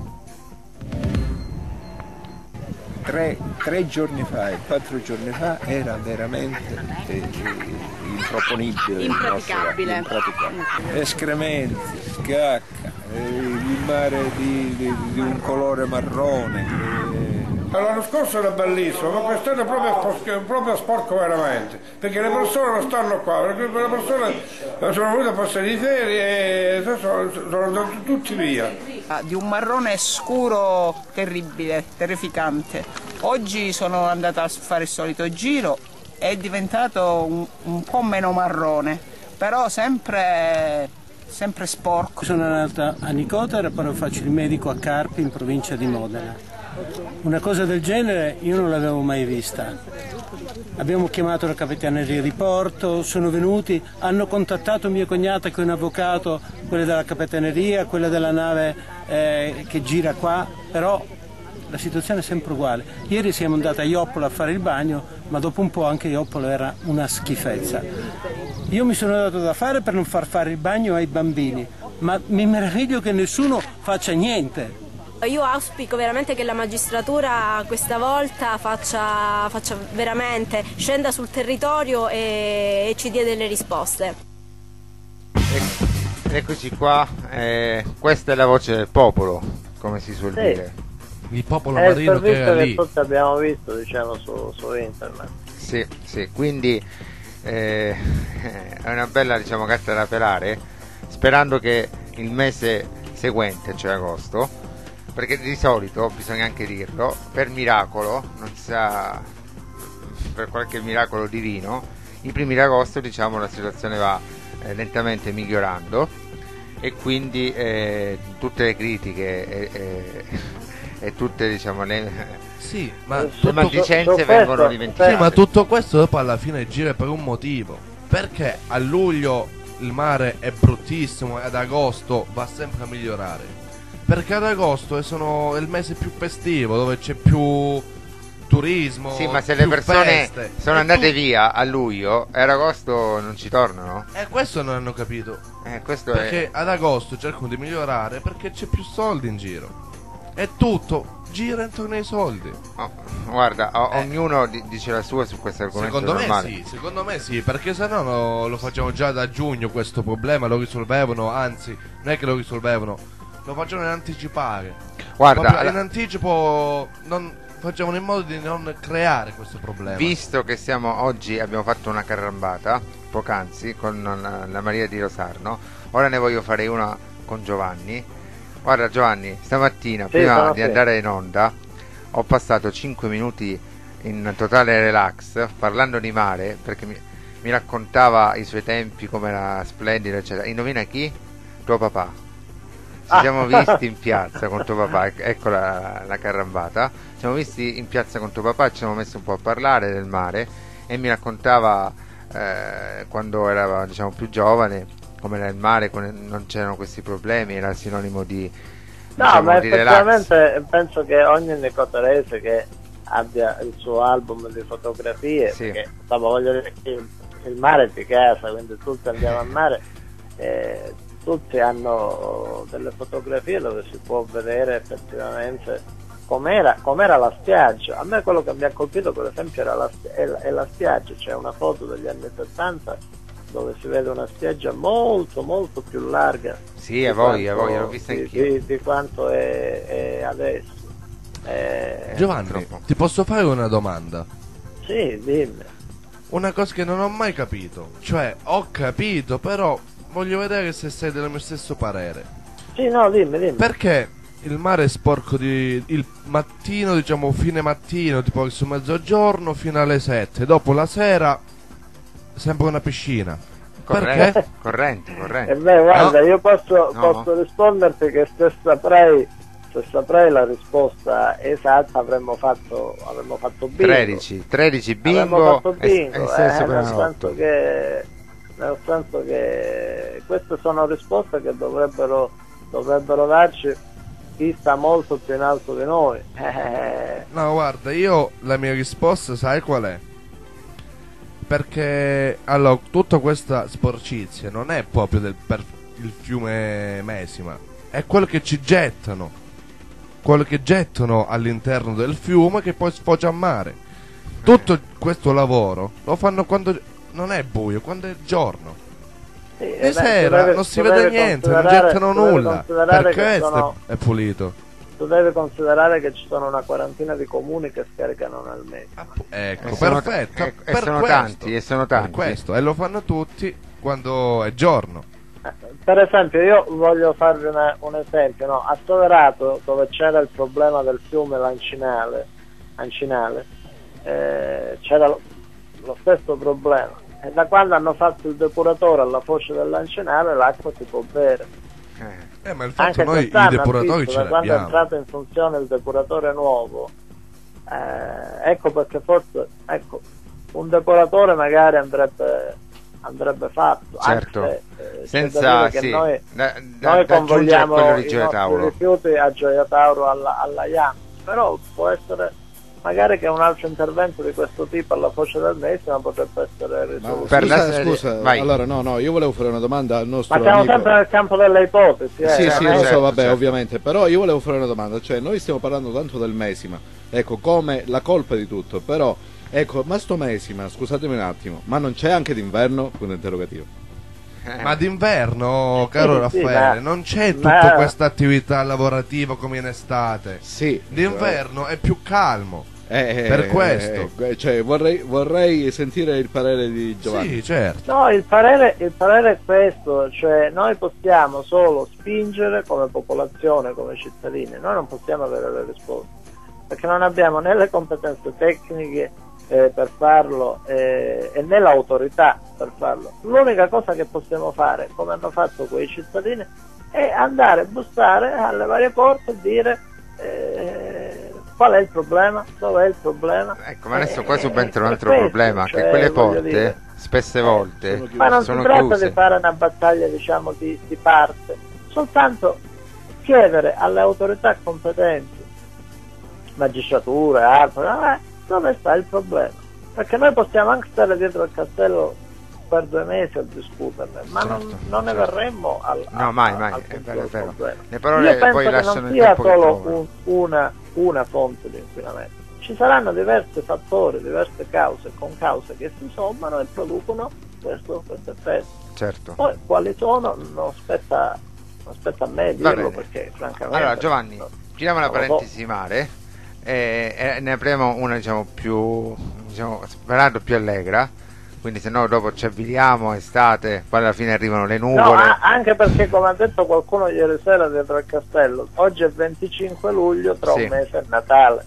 Tre, tre giorni fa e quattro giorni fa era veramente eh, improponibile, il nostro- Impraticabile. impraticabile. Escrementi, scacca, eh, il mare di, di- di un colore marrone. eh, L'anno scorso era bellissimo, ma quest'anno è proprio, sporco- proprio sporco veramente, perché le persone non stanno qua, perché le persone sono venute a passare di ferie e sono, sono andati tutti via. Ah, di un marrone scuro terribile, terrificante. Oggi sono andata a fare il solito giro, è diventato un, un po' meno marrone, però sempre, sempre sporco. Sono andata a Nicotera, però faccio il medico a Carpi in provincia di Modena. Una cosa del genere io non l'avevo mai vista. Abbiamo chiamato la capitaneria di porto, sono venuti, hanno contattato mia cognata che è un avvocato, quella della capitaneria, quella della nave eh, che gira qua, però la situazione è sempre uguale. Ieri siamo andati a Ioppolo a fare il bagno, ma dopo un po' anche Ioppolo era una schifezza. Io mi sono dato da fare per non far fare il bagno ai bambini, ma mi meraviglio che nessuno faccia niente. Io auspico veramente che la magistratura questa volta faccia, faccia veramente, scenda sul territorio e, e ci dia delle risposte. Eccoci qua, eh, questa è la voce del popolo, come si suol Sì. dire. Il popolo È il marino che servizio era che lì. tutti abbiamo visto, diciamo, su, su internet. Sì, sì, quindi eh, è una bella diciamo carta da pelare, sperando che il mese seguente, cioè agosto, perché di solito, bisogna anche dirlo, per miracolo, non si sa, per qualche miracolo divino, i primi di agosto diciamo la situazione va eh, lentamente migliorando e quindi eh, tutte le critiche e, e, e tutte diciamo le, Sì, ma le tutto- maldicenze su vengono questo- dimenticate. Sì, ma tutto questo dopo alla fine gira per un motivo. Perché a luglio il mare è bruttissimo e ad agosto va sempre a migliorare? Perché ad agosto è, sono, è il mese più festivo, dove c'è più turismo. Sì, ma se le più persone feste. sono E andate tu- via a luglio e ad agosto non ci tornano? E questo non hanno capito. Eh, questo Perché è... ad agosto cercano di migliorare perché c'è più soldi in giro. E tutto gira intorno ai soldi. Oh, guarda, o- ognuno di- dice la sua su questo argomento. Secondo me normale. sì, secondo me sì, perché se no no, lo facciamo già da giugno questo problema, lo risolvevano, anzi, non è che lo risolvevano, lo facevano in anticipare. Guarda, Proprio alla- in anticipo non, facevano in modo di non creare questo problema. Visto che siamo oggi abbiamo fatto una carrambata poc'anzi con la, la Maria di Rosarno, ora ne voglio fare una con Giovanni. Guarda Giovanni, stamattina Sì, prima sono di qui. andare in onda ho passato cinque minuti in totale relax parlando di mare, perché mi, mi raccontava i suoi tempi, come era splendido eccetera. Indovina chi? Tuo papà. Ci Ah. siamo visti in piazza con tuo papà, ec- ecco la, la carrambata. Ci siamo visti in piazza con tuo papà, ci siamo messi un po' a parlare del mare e mi raccontava eh, quando era, diciamo, più giovane, come era il mare, come non c'erano questi problemi, era sinonimo di, No, diciamo, ma di relax. effettivamente penso che ogni nicotarese che abbia il suo album di fotografie, Sì. perché insomma, voglio dire che il, il mare è di casa, quindi tutti andiamo al mare, eh, tutti hanno delle fotografie dove si può vedere effettivamente com'era, com'era la spiaggia. A me quello che mi ha colpito per esempio era la, è, la, è la spiaggia, c'è una foto degli anni settanta dove si vede una spiaggia molto molto più larga. Sì, a voi, a voi, l'ho vista di, anch'io. di, di quanto è, è adesso. Eh, Giovanni, ti posso fare una domanda? Sì, dimmi. Una cosa che non ho mai capito. Cioè, ho capito, però voglio vedere se sei del mio stesso parere. Sì, no, dimmi, dimmi. Perché il mare è sporco di, il mattino, diciamo fine mattino, tipo verso mezzogiorno fino alle sette. Dopo la sera sembra una piscina. Corrente, Perché? corrente, corrente. E beh, guarda, No. io posso, No. posso risponderti che se saprei, se saprei la risposta esatta avremmo fatto, avremmo fatto bingo. tredici, tredici Avremmo bingo fatto e, bingo, e sei eh, sopra nel la senso notte. che nel senso che queste sono risposte che dovrebbero dovrebbero darci chi sta molto più in alto di noi. Eh, No, guarda, io la mia risposta sai qual è? Perché allora tutta questa sporcizia non è proprio del per il fiume Mesima, è quello che ci gettano, quello che gettano all'interno del fiume che poi sfocia a mare. Tutto questo lavoro lo fanno quando non è buio, quando è giorno. sì, Di eh, beh, sera tu devi- non si tu vede devi niente, non considerare- gettano tu devi nulla. considerare Per che questo sono- è pulito. Tu devi considerare che ci sono una quarantina di comuni che scaricano nel mese. Ecco, E sono- perfetto. e- e per sono questo, tanti, e sono tanti. Per questo, e lo fanno tutti quando è giorno. Per esempio, io voglio farvi una- un esempio, no? A Soverato, dove c'era il problema del fiume Lancinale, Ancinale, eh, c'era lo, lo stesso problema. E da quando hanno fatto il depuratore alla foce del Lancinale, l'acqua si può bere. Eh, ma il fatto Anche noi i quest'anno, depuratori ha visto, ce da quando è l'abbiamo. entrato in funzione il depuratore nuovo, eh, ecco perché forse ecco, un depuratore magari andrebbe, andrebbe fatto, Certo. anche se, eh, c'è Senza- da dire che sì, noi, da- da- noi da aggiungere convogliamo quello di i Gioia nostri Tauro. rifiuti a Gioia Tauro alla, alla I A M, però può essere magari che un altro intervento di questo tipo alla foce del Mesima potrebbe essere risolto. Per scusa, la- scusa, vai. allora no, no, io volevo fare una domanda al nostro Ma siamo amico. sempre nel campo delle ipotesi, eh, Sì, non sì, è- lo so, certo, vabbè, certo. ovviamente, però io volevo fare una domanda, cioè noi stiamo parlando tanto del Mesima, ecco, come la colpa di tutto, però, ecco, ma sto Mesima, scusatemi un attimo, ma non c'è anche d'inverno? Punto interrogativo. Ma d'inverno, caro Sì, sì, Raffaele, ma- non c'è ma- tutta questa attività lavorativa come in estate. Sì. D'inverno è più calmo. Eh, Per eh, questo. eh, cioè, vorrei, vorrei sentire il parere di Giovanni. Sì, certo. No, il parere, il parere è questo, cioè noi possiamo solo spingere come popolazione, come cittadini, noi non possiamo avere le risposte, perché non abbiamo né le competenze tecniche eh, per farlo eh, e né l'autorità per farlo. L'unica cosa che possiamo fare, come hanno fatto quei cittadini, è andare a bussare alle varie porte e dire eh, qual è il problema, dove è il problema. Ecco, ma adesso Eh, qua subentra un per altro questo, problema, cioè, che quelle voglio porte dire, spesse volte ma non sono si tratta chiuse. di fare una battaglia, diciamo, di, di parte, soltanto chiedere alle autorità competenti, magistrature, altro, eh, dove sta il problema, perché noi possiamo anche stare dietro al castello per due mesi a discuterne, ma non, Certo, non ne certo. verremo al, No, mai, al- mai, al è punto vero, è del vero. problema. Le parole Io penso poi che lasciano non il sia tempo che solo trovano. un- una, una fonte di inquinamento, ci saranno diversi fattori, diverse cause, con cause che si sommano e producono questo, questo effetto. Certo. Poi quali sono non spetta, non spetta a me Va dirlo, bene. perché francamente Allora Giovanni, chiudiamo la non lo so. parentesi mare e, e ne apriamo una diciamo più, diciamo, sperando più allegra, quindi se no dopo ci avviliamo estate, poi alla fine arrivano le nuvole. No, a- anche perché come ha detto qualcuno ieri sera dietro al castello, oggi è venticinque luglio, tra Sì. un mese è Natale.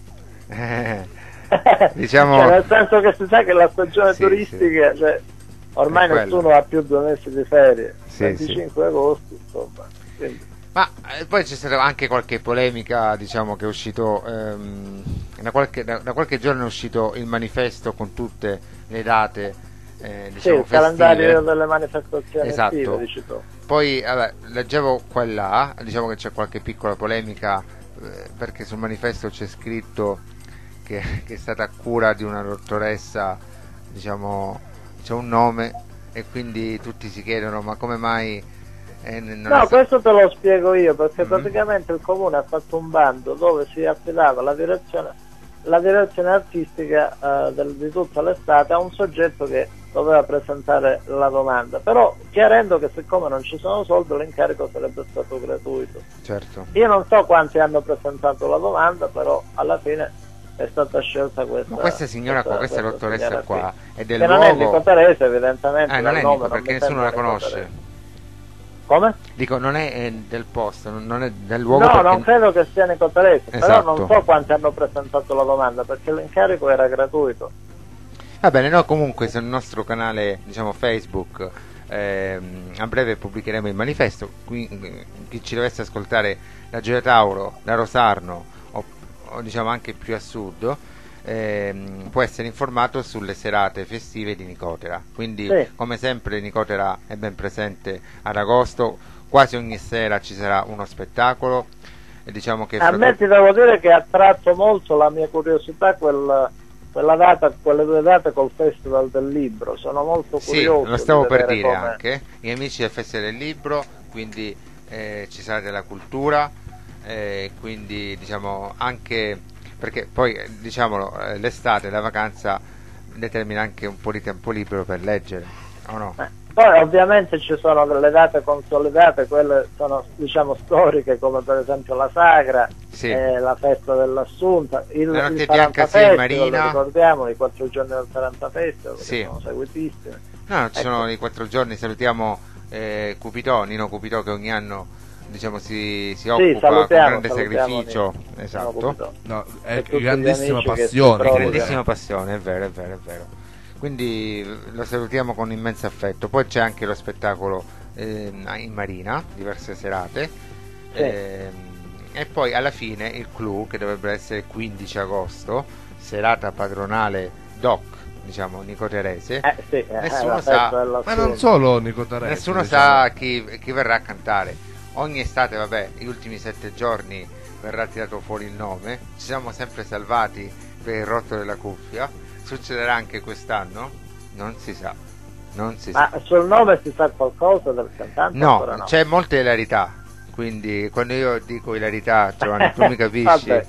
Eh, diciamo Cioè, nel senso che si sa che la stagione Sì, turistica, cioè, ormai È quello. nessuno ha più due mesi di ferie, Sì, venticinque agosto, insomma. Quindi, Ma eh, poi c'è stata anche qualche polemica, diciamo che è uscito ehm, da, qualche, da, da qualche giorno è uscito il manifesto con tutte le date, eh, sì, diciamo il calendario festive. delle manifestazioni Esatto. estive, dici tu. Poi vabbè, leggevo qua e là, diciamo che c'è qualche piccola polemica, eh, perché sul manifesto c'è scritto che, che è stata a cura di una dottoressa, diciamo c'è un nome, e quindi tutti si chiedono ma come mai eh, non No, è sta- questo te lo spiego io, perché Mm-hmm. praticamente il comune ha fatto un bando dove si affidava la direzione, la direzione artistica eh, del- di tutta l'estate a un soggetto che doveva presentare la domanda, però chiarendo che siccome non ci sono soldi l'incarico sarebbe stato gratuito. certo. Io non so quanti hanno presentato la domanda, però alla fine è stata scelta questa. Ma questa signora qua, questa dottoressa signora qua, qui. è del che non è luogo. Nico Terese, evidentemente. Eh, non dal è nome Nico, non perché mi nessuno sembra la Nico conosce. Terese. Come? Dico, non è eh, del posto, non non è del luogo. No, perché... non credo che sia Nico Terese, però Esatto. non so quanti hanno presentato la domanda, perché l'incarico era gratuito. Va bene, no, comunque sul nostro canale, diciamo Facebook, ehm, a breve pubblicheremo il manifesto. Qui, eh, chi ci dovesse ascoltare da Gioia Tauro, da Rosarno o, o diciamo anche più a sud, ehm, può essere informato sulle serate festive di Nicotera. Quindi Sì. come sempre Nicotera è ben presente ad agosto, quasi ogni sera ci sarà uno spettacolo. E diciamo che A me ti devo dire che ha attratto molto la mia curiosità quel, quella data, quelle due date col Festival del Libro, sono molto Sì, curioso. lo stavo di per vedere dire come- anche, gli amici del Festival del Libro, quindi eh, ci sarà della cultura, eh, quindi diciamo anche, perché poi eh, diciamolo, eh, l'estate, la vacanza determina anche un po' di tempo libero per leggere, o no? Eh, Poi ovviamente ci sono delle date consolidate, quelle sono diciamo storiche, come per esempio la Sagra, Sì. eh, la festa dell'Assunta, il, La Notte il Bianca Taranta sia in Festival, Marina. lo ricordiamo, i quattro giorni del Taranta Festival, che Sì. sono seguitissimi. No, ci Ecco. sono i quattro giorni, salutiamo eh, Cupidò, Nino Cupidò, che ogni anno diciamo si, si occupa con salutiamo, grande salutiamo sacrificio. Nino. Nino Esatto. Cupidò. No, è E tutti gli grandissima amici che si passione. trovano. Grandissima passione, è vero, è vero, è vero. Quindi lo salutiamo con immenso affetto. Poi c'è anche lo spettacolo ehm, in Marina, diverse serate. Sì. Ehm, e poi alla fine il clou, che dovrebbe essere quindici agosto, serata padronale Doc, diciamo Nico Terese. Eh, sì, eh, Nessuno la sa, festa della Ma non Assunta. solo Nico Terese, nessuno diciamo. sa chi, chi verrà a cantare. Ogni estate, vabbè, gli ultimi sette giorni verrà tirato fuori il nome. Ci siamo sempre salvati per il rotto della cuffia. Succederà anche quest'anno? Non si sa. Non si Ma sa. sul nome si sa qualcosa del cantante? No, Ancora no. c'è molta ilarità. Quindi quando io dico ilarità, Giovanni, tu mi capisci. Vabbè.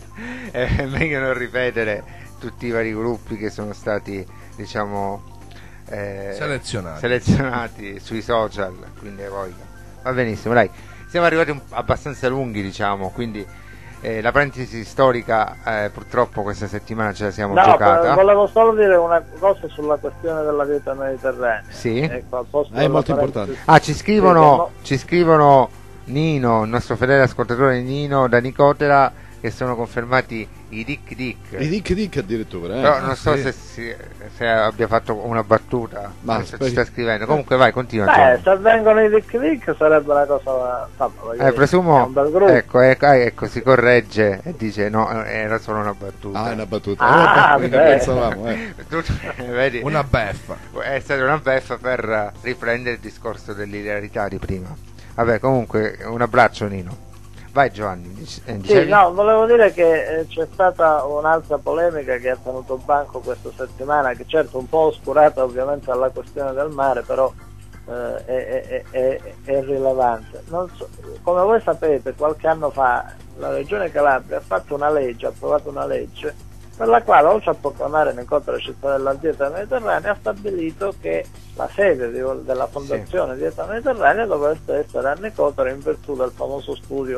È meglio non ripetere tutti i vari gruppi che sono stati, diciamo, eh, Selezionati. selezionati sui social. Quindi poi va benissimo, dai. Siamo arrivati un- abbastanza lunghi, diciamo, quindi eh, la parentesi storica eh, purtroppo questa settimana ce la siamo No, giocata. volevo solo dire una cosa sulla questione della dieta mediterranea. Sì. Ecco, al posto Ah, è della molto parentesi- importante. Ah, ci scrivono, Sì, ci scrivono Nino, il nostro fedele ascoltatore Nino da Nicotera, che sono confermati i Dick Dick. I dick dick addirittura, eh. Però non so Sì. se, si- se abbia fatto una battuta. Ma Adesso aspetti- ci sta scrivendo. Comunque vai, continua. Beh, Giovanni. se vengono i Dick Dick sarebbe una cosa... Vabbè, voglio Eh, dire, è presumo, un bel gruppo. ecco, ecco, ah, ecco, si corregge e dice no, era solo una battuta. Ah, è una battuta. Ah, Eh, beh, beh. pensavamo, eh. Tu- vedi? Una beffa. È stata una beffa per eh, riprendere il discorso dell'ilarità di prima. Vabbè, comunque, un abbraccio Nino. Vai Giovanni, dic- eh, Sì, dicevi? no, volevo dire che eh, c'è stata un'altra polemica che ha tenuto banco questa settimana, che certo un po' oscurata ovviamente dalla questione del mare, però eh, è, è- è- è rilevante. Non so- come voi sapete, qualche anno fa la Regione Calabria ha fatto una legge, ha approvato una legge per la quale, oltre a proclamare Nicotera città della dieta mediterranea, ha stabilito che la sede di- della fondazione Dieta Mediterranea dovesse essere a Nicotera in virtù del famoso studio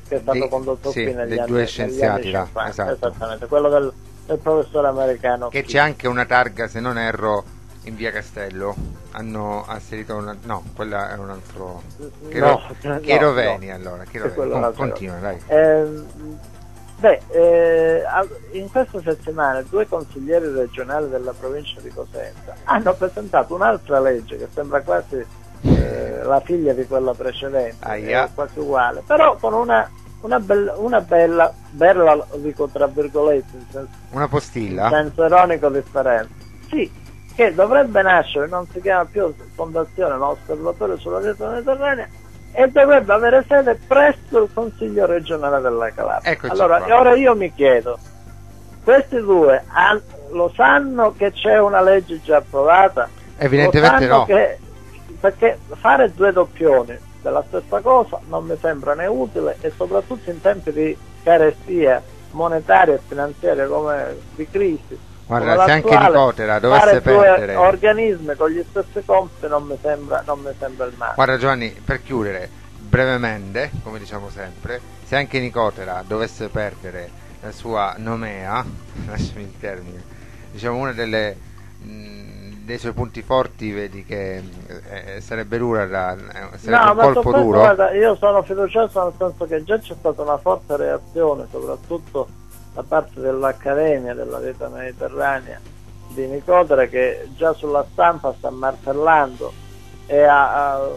che è stato Di- condotto sì, qui negli dei anni, due negli scienziati anni là, cinquanta, esatto. esattamente, quello del, del professore americano. Che c'è anche una targa, se non erro, in via Castello. Hanno asserito una. No, quella era un altro. Chiro, no, Chiroveni, no. allora. È Chiroveni. quello Con- l'altro. continua, dai. Ehm, beh, eh, al- in questa settimana due consiglieri regionali della provincia di Cosenza hanno presentato un'altra legge che sembra quasi eh, la figlia di quella precedente, Aia. è quasi uguale, però con una, una, bella, una bella, bella, lo dico tra virgolette, in senso, Una postilla. in senso ironico differenza. Sì, che dovrebbe nascere, non si chiama più Fondazione ma Osservatorio sulla dieta mediterranea, e dovrebbe avere sede presso il Consiglio regionale della Calabria. Eccoci allora, qua. ora io mi chiedo, questi due han- lo sanno che c'è una legge già approvata? Evidentemente Lo sanno no. che- perché fare due doppioni della stessa cosa non mi sembra né utile, e soprattutto in tempi di carestia monetaria e finanziaria come di crisi. Guarda, come se anche l'attuale, Nicotera dovesse fare due perdere. organismi con gli stessi compiti non mi sembra, non mi sembra il massimo. Guarda Giovanni, per chiudere brevemente, come diciamo sempre, se anche Nicotera dovesse perdere la sua nomea, lasciami il termine, diciamo una delle mh, dei suoi punti forti, vedi che eh, sarebbe dura da, eh, sarebbe No, un ma su colpo questo, duro. guarda, io sono fiducioso nel senso che già c'è stata una forte reazione, soprattutto da parte dell'Accademia della Dieta Mediterranea di Nicotera, che già sulla stampa sta martellando, e ha, ha-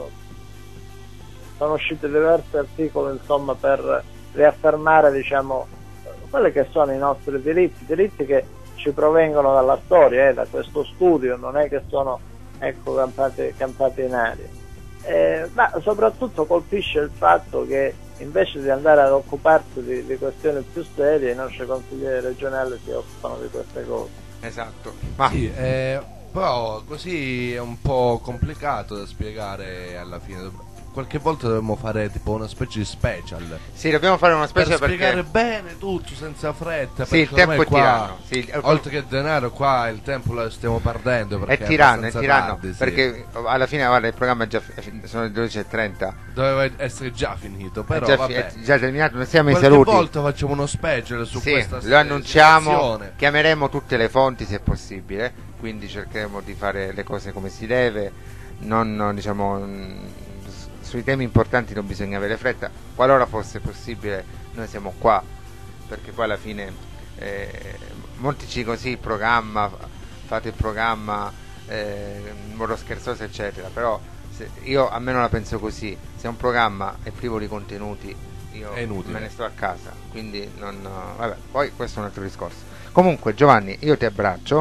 sono usciti diversi articoli, insomma, per riaffermare, diciamo, quelli che sono i nostri diritti, diritti che ci provengono dalla storia, eh, da questo studio, non è che sono, ecco, campati, campati in aria. Eh, ma soprattutto colpisce il fatto che invece di andare ad occuparsi di, di questioni più serie, i nostri consiglieri regionali si occupano di queste cose. Esatto. Sì, eh, però così è un po' complicato da spiegare alla fine. Qualche volta dovremmo fare tipo una specie di special. Sì, dobbiamo fare una special per perché- spiegare bene tutto senza fretta. Sì, il perché ormai tempo è qua, tiranno, sì, il- oltre che denaro, qua il tempo lo stiamo perdendo. Perché È tiranno, è abbastanza tiranno, tardi, sì. perché alla fine guarda, il programma è già fi- è fin- sono le dodici e trenta. Doveva essere già finito, però è già, vabbè. fi- è già terminato, non siamo ai Qualche saluti. volta facciamo uno special su Sì, questa lo annunciamo, situazione. chiameremo tutte le fonti se possibile, quindi cercheremo di fare le cose come si deve, non non, diciamo mh, s- sui temi importanti non bisogna avere fretta, qualora fosse possibile noi siamo qua, perché poi alla fine eh, montici così il programma, fate il programma eh, in modo scherzoso eccetera, però se, io a me non la penso così, se un programma è privo di contenuti io È inutile. me ne sto a casa, quindi non, vabbè, poi questo è un altro discorso. Comunque Giovanni, io ti abbraccio,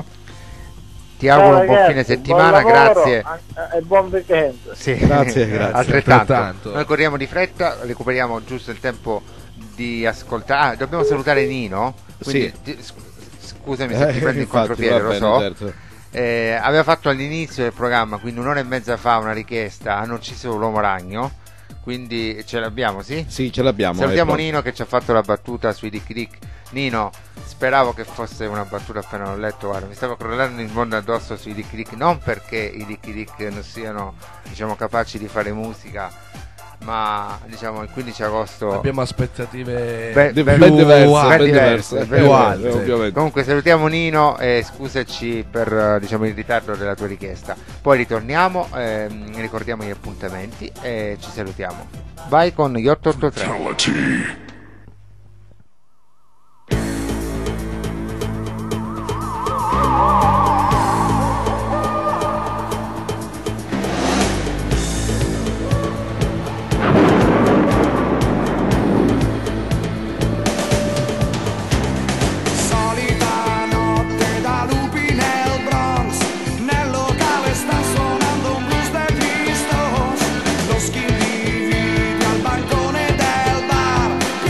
ti Ciao, auguro un buon ragazzi, fine settimana, buon lavoro, grazie. eh, e buon weekend. Sì, Grazie, grazie. altrettanto. Altrettanto. Noi corriamo di fretta, recuperiamo giusto il tempo di ascoltare. Ah, dobbiamo salutare Nino. Quindi, Sì. ti- scu- scusami se ti Eh, prendo in infatti, contropiede, va lo bene, so. certo. Eh, aveva fatto all'inizio del programma, quindi un'ora e mezza fa, una richiesta. Hanno ucciso l'uomo ragno. Quindi ce l'abbiamo, sì? Sì, ce l'abbiamo. Salutiamo è pronto. Nino che ci ha fatto la battuta sui Dick Dick. Nino, speravo che fosse una battuta appena l'ho letto, guarda, mi stava crollando il mondo addosso sui Dick Dick, non perché i Dick Dick non siano, diciamo, capaci di fare musica, ma diciamo il quindici agosto Abbiamo aspettative ben, Di- ben- ben diverse, ben ben diverse, diverse, ben più diverse. alte, ovviamente. Comunque salutiamo Nino e scusaci per eh, diciamo il ritardo della tua richiesta. Poi ritorniamo, ehm, ricordiamo gli appuntamenti e ci salutiamo. Vai con gli otto otto tre. Solita notte da lupi nel Bronx, nel locale sta suonando un blues dei Beastos. Lo skin di video al bancone del bar,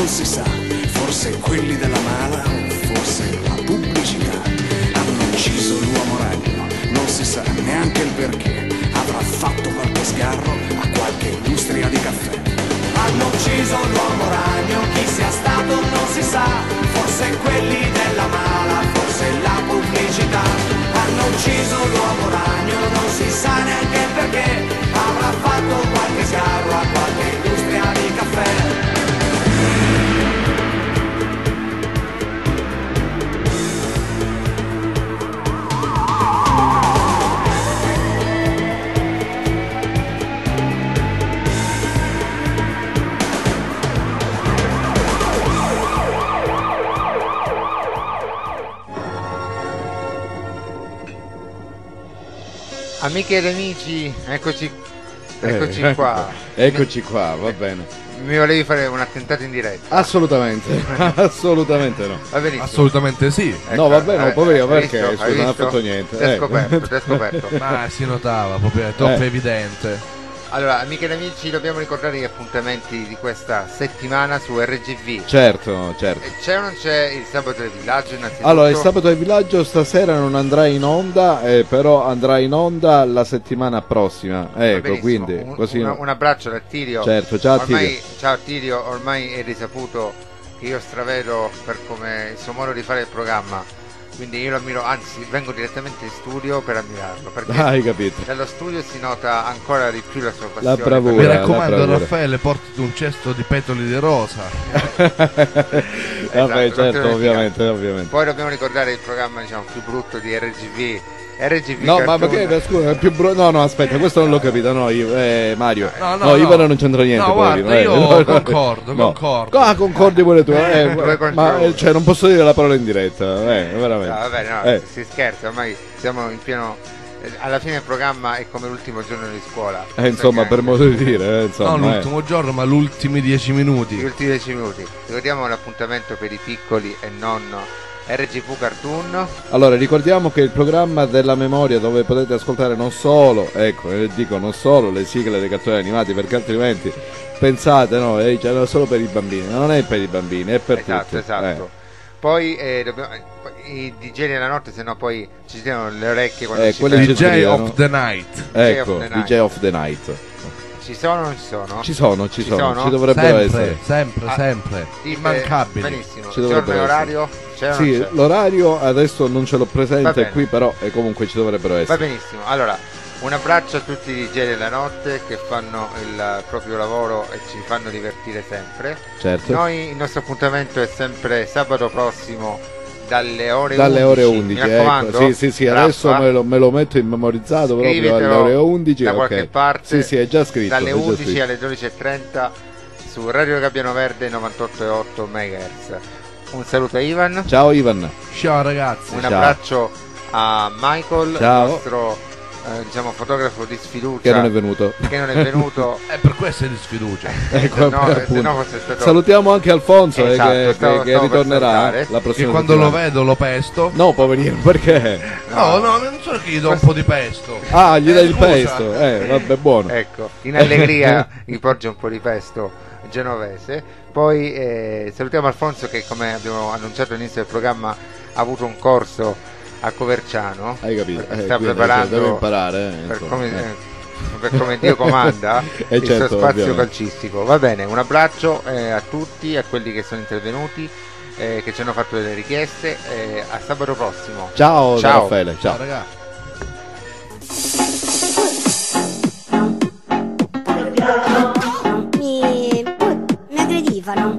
non si sa, forse quelli della mala, forse la pubblicità. Hanno ucciso l'uomo ragno, non si sa neanche il perché. Avrà fatto qualche sgarro a qualche industria di caffè. Hanno ucciso l'uomo ragno, chi sia stato non si sa, forse quelli della mala, forse la pubblicità. Hanno ucciso l'uomo ragno, non si sa neanche il perché. Avrà fatto qualche sgarro a qualche industria di caffè. Amiche ed amici, eccoci, eccoci Eh, qua. Eccoci qua, va bene. Mi volevi fare un attentato in diretta? Assolutamente, assolutamente no. Va benissimo. Assolutamente sì. No, va bene, eh, poverino, hai perché visto? scusa, Hai non ha visto? fatto niente. Ti hai eh. scoperto, ti hai scoperto. Ma si notava, proprio è troppo Eh. evidente. Allora, amiche ed amici, dobbiamo ricordare gli appuntamenti di questa settimana su R G V. Certo, certo. C'è o non c'è il sabato del villaggio innanzitutto? Allora, il sabato del villaggio stasera non andrà in onda, eh, però andrà in onda la settimana prossima. Va Ecco, benissimo. quindi un, così. una- un abbraccio da Tirio. Certo, ciao, ormai, Tirio. Ciao Tirio, ormai è risaputo che io stravedo per come il suo modo di fare il programma. Quindi io lo ammiro, anzi vengo direttamente in studio per ammirarlo, perché Ah, hai capito. dallo studio si nota ancora di più la sua passione. La bravura. Mi la raccomando, bravura. Raffaele, portati un cesto di petoli di rosa. Vabbè, non te lo certo, dimenticare. ovviamente, ovviamente. Poi dobbiamo ricordare il programma diciamo più brutto di R G V. R G V No, ma Cartoon. perché, scusa, è più bru- no, no, aspetta, questo non l'ho capito, no, io, eh, Mario. No, No, no, no. Ivano non c'entra niente, No, poverino, guarda, eh. io No, no, concordo, no. concordo. Ah, concordi pure tu, eh, Due contro ma eh, uno. cioè, non posso dire la parola in diretta, eh, veramente. No, vabbè, no, Eh. si scherza, ormai siamo in pieno. eh, Alla fine del programma è come l'ultimo giorno di scuola. Eh, insomma, per modo di dire, eh, insomma, No, eh. l'ultimo giorno, ma gli ultimi dieci minuti. Gli ultimi dieci minuti. Ricordiamo l'appuntamento per i piccoli e non R G V Cartoon. Allora, ricordiamo che il programma della memoria dove potete ascoltare non solo, ecco, eh, dico non solo le sigle dei cartoni animati, perché altrimenti pensate, no, eh, cioè, no, solo per i bambini, non è per i bambini, è per Esatto, tutti. esatto. Eh. Poi eh, dobbiamo, eh, poi i D J della notte, se no poi ci stiano le orecchie quando Eh, ci quelli fermano. ci D J scrivono. of the night. Ecco, D J of the D night. J of the Night. Ci sono o non ci sono? Ci sono, ci, Ci sono, sono? ci dovrebbero Sempre, essere. sempre, Ah, sempre. Dite- Immancabili. Benissimo. Ci Giorno dovrebbero e essere. orario? C'è o non Sì, c'è? l'orario adesso non ce l'ho Va presente bene. qui, però eh, comunque ci dovrebbero Va essere. benissimo. Allora, un abbraccio a tutti i D J della notte che fanno il proprio lavoro e ci fanno divertire sempre. Certo. Noi il nostro appuntamento è sempre sabato prossimo dalle ore Dalle undici. ore undici, Mi raccomando. ecco. Sì, sì, sì, adesso Raffa, me lo, me lo metto in memorizzato proprio alle scrivitelo ore undici. da ok. qualche parte. Sì, sì, è già scritto. Dalle è già undici scritto. alle dodici e trenta su Radio Gabbiano Verde novantotto virgola otto megahertz. Un saluto a Ivan. Ciao Ivan. Ciao ragazzi. Un Ciao. abbraccio a Michael, Ciao. il nostro eh, diciamo fotografo di sfiducia Che non è venuto. che non è venuto. È per questo è di sfiducia. Ecco, no, per se appunto. no fosse stato- Salutiamo anche Alfonso eh, Esatto, che, stavo- che- che stavo per ritornerà salutare. eh, la Che prossima quando lo settimana. vedo lo pesto. No, poverino, perché? No, no, non so che gli do un po' di pesto. Ah, gli Eh, dai il scusa. pesto. Eh, vabbè, buono. Ecco, in allegria gli porge un po' di pesto genovese. Poi eh, salutiamo Alfonso che, come abbiamo annunciato all'inizio del programma, ha avuto un corso a Coverciano. Hai capito? Perché Eh, sta quindi, preparando cioè, deve imparare, eh, per, insomma, come, eh. eh, per come Dio comanda Eh, il certo, suo spazio ovviamente. calcistico. Va bene, un abbraccio eh, a tutti, a quelli che sono intervenuti, eh, che ci hanno fatto delle richieste. Eh, a sabato prossimo. Ciao, da Ciao. Raffaele. Ciao. Ciao ragazzi. Mi, mi aggredivano.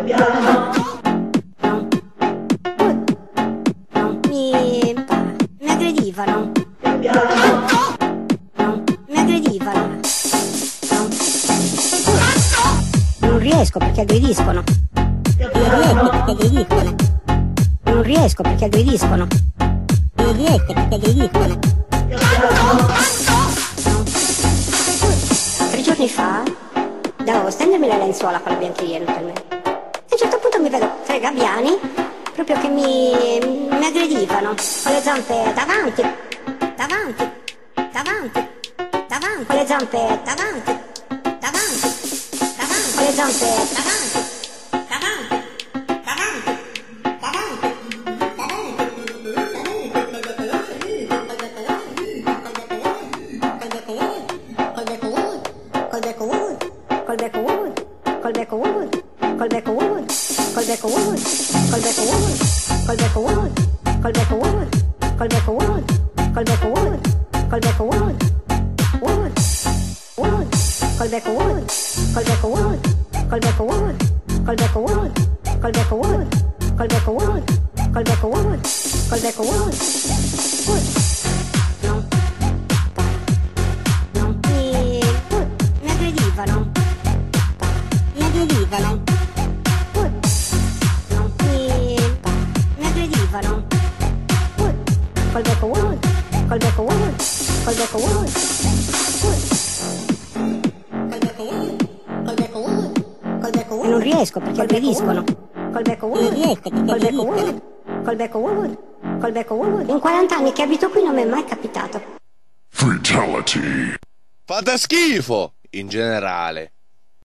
Mi, mi aggredivano. Mi aggredivano. Non riesco perché aggrediscono. Non riesco perché aggrediscono. Non riesco perché aggrediscono. Tre giorni fa devo stendermi le lenzuola con la biancheria naturalmente. A un certo punto mi vedo tre gabbiani proprio che mi, mi aggredivano con le zampe davanti, davanti, davanti, davanti, con le zampe davanti, davanti, davanti, con le zampe davanti, davanti. col becco Wood, col becco Wood, col becco Wood, col becco Wood, col becco Wood, col becco Wood, col becco Wood, col becco Wood, Wood, Wood, col becco Wood, col becco Wood, col becco Wood, col becco Wood, col becco Wood, col becco Wood, col becco Wood, col becco Wood, Wood. Mi aggredivano, mi aggredivano, mi, mi aggredivano, col becco Wood, col becco Wood, col becco Wood, col becco Wood, col becco Wood, col becco Wood, e non riesco perché aggrediscono, col becco Wood, non riesco, col becco Wood, col becco Wood, col becco Wood, in quaranta anni che abito qui non mi è mai capitato. Fatality. Fate schifo, in generale.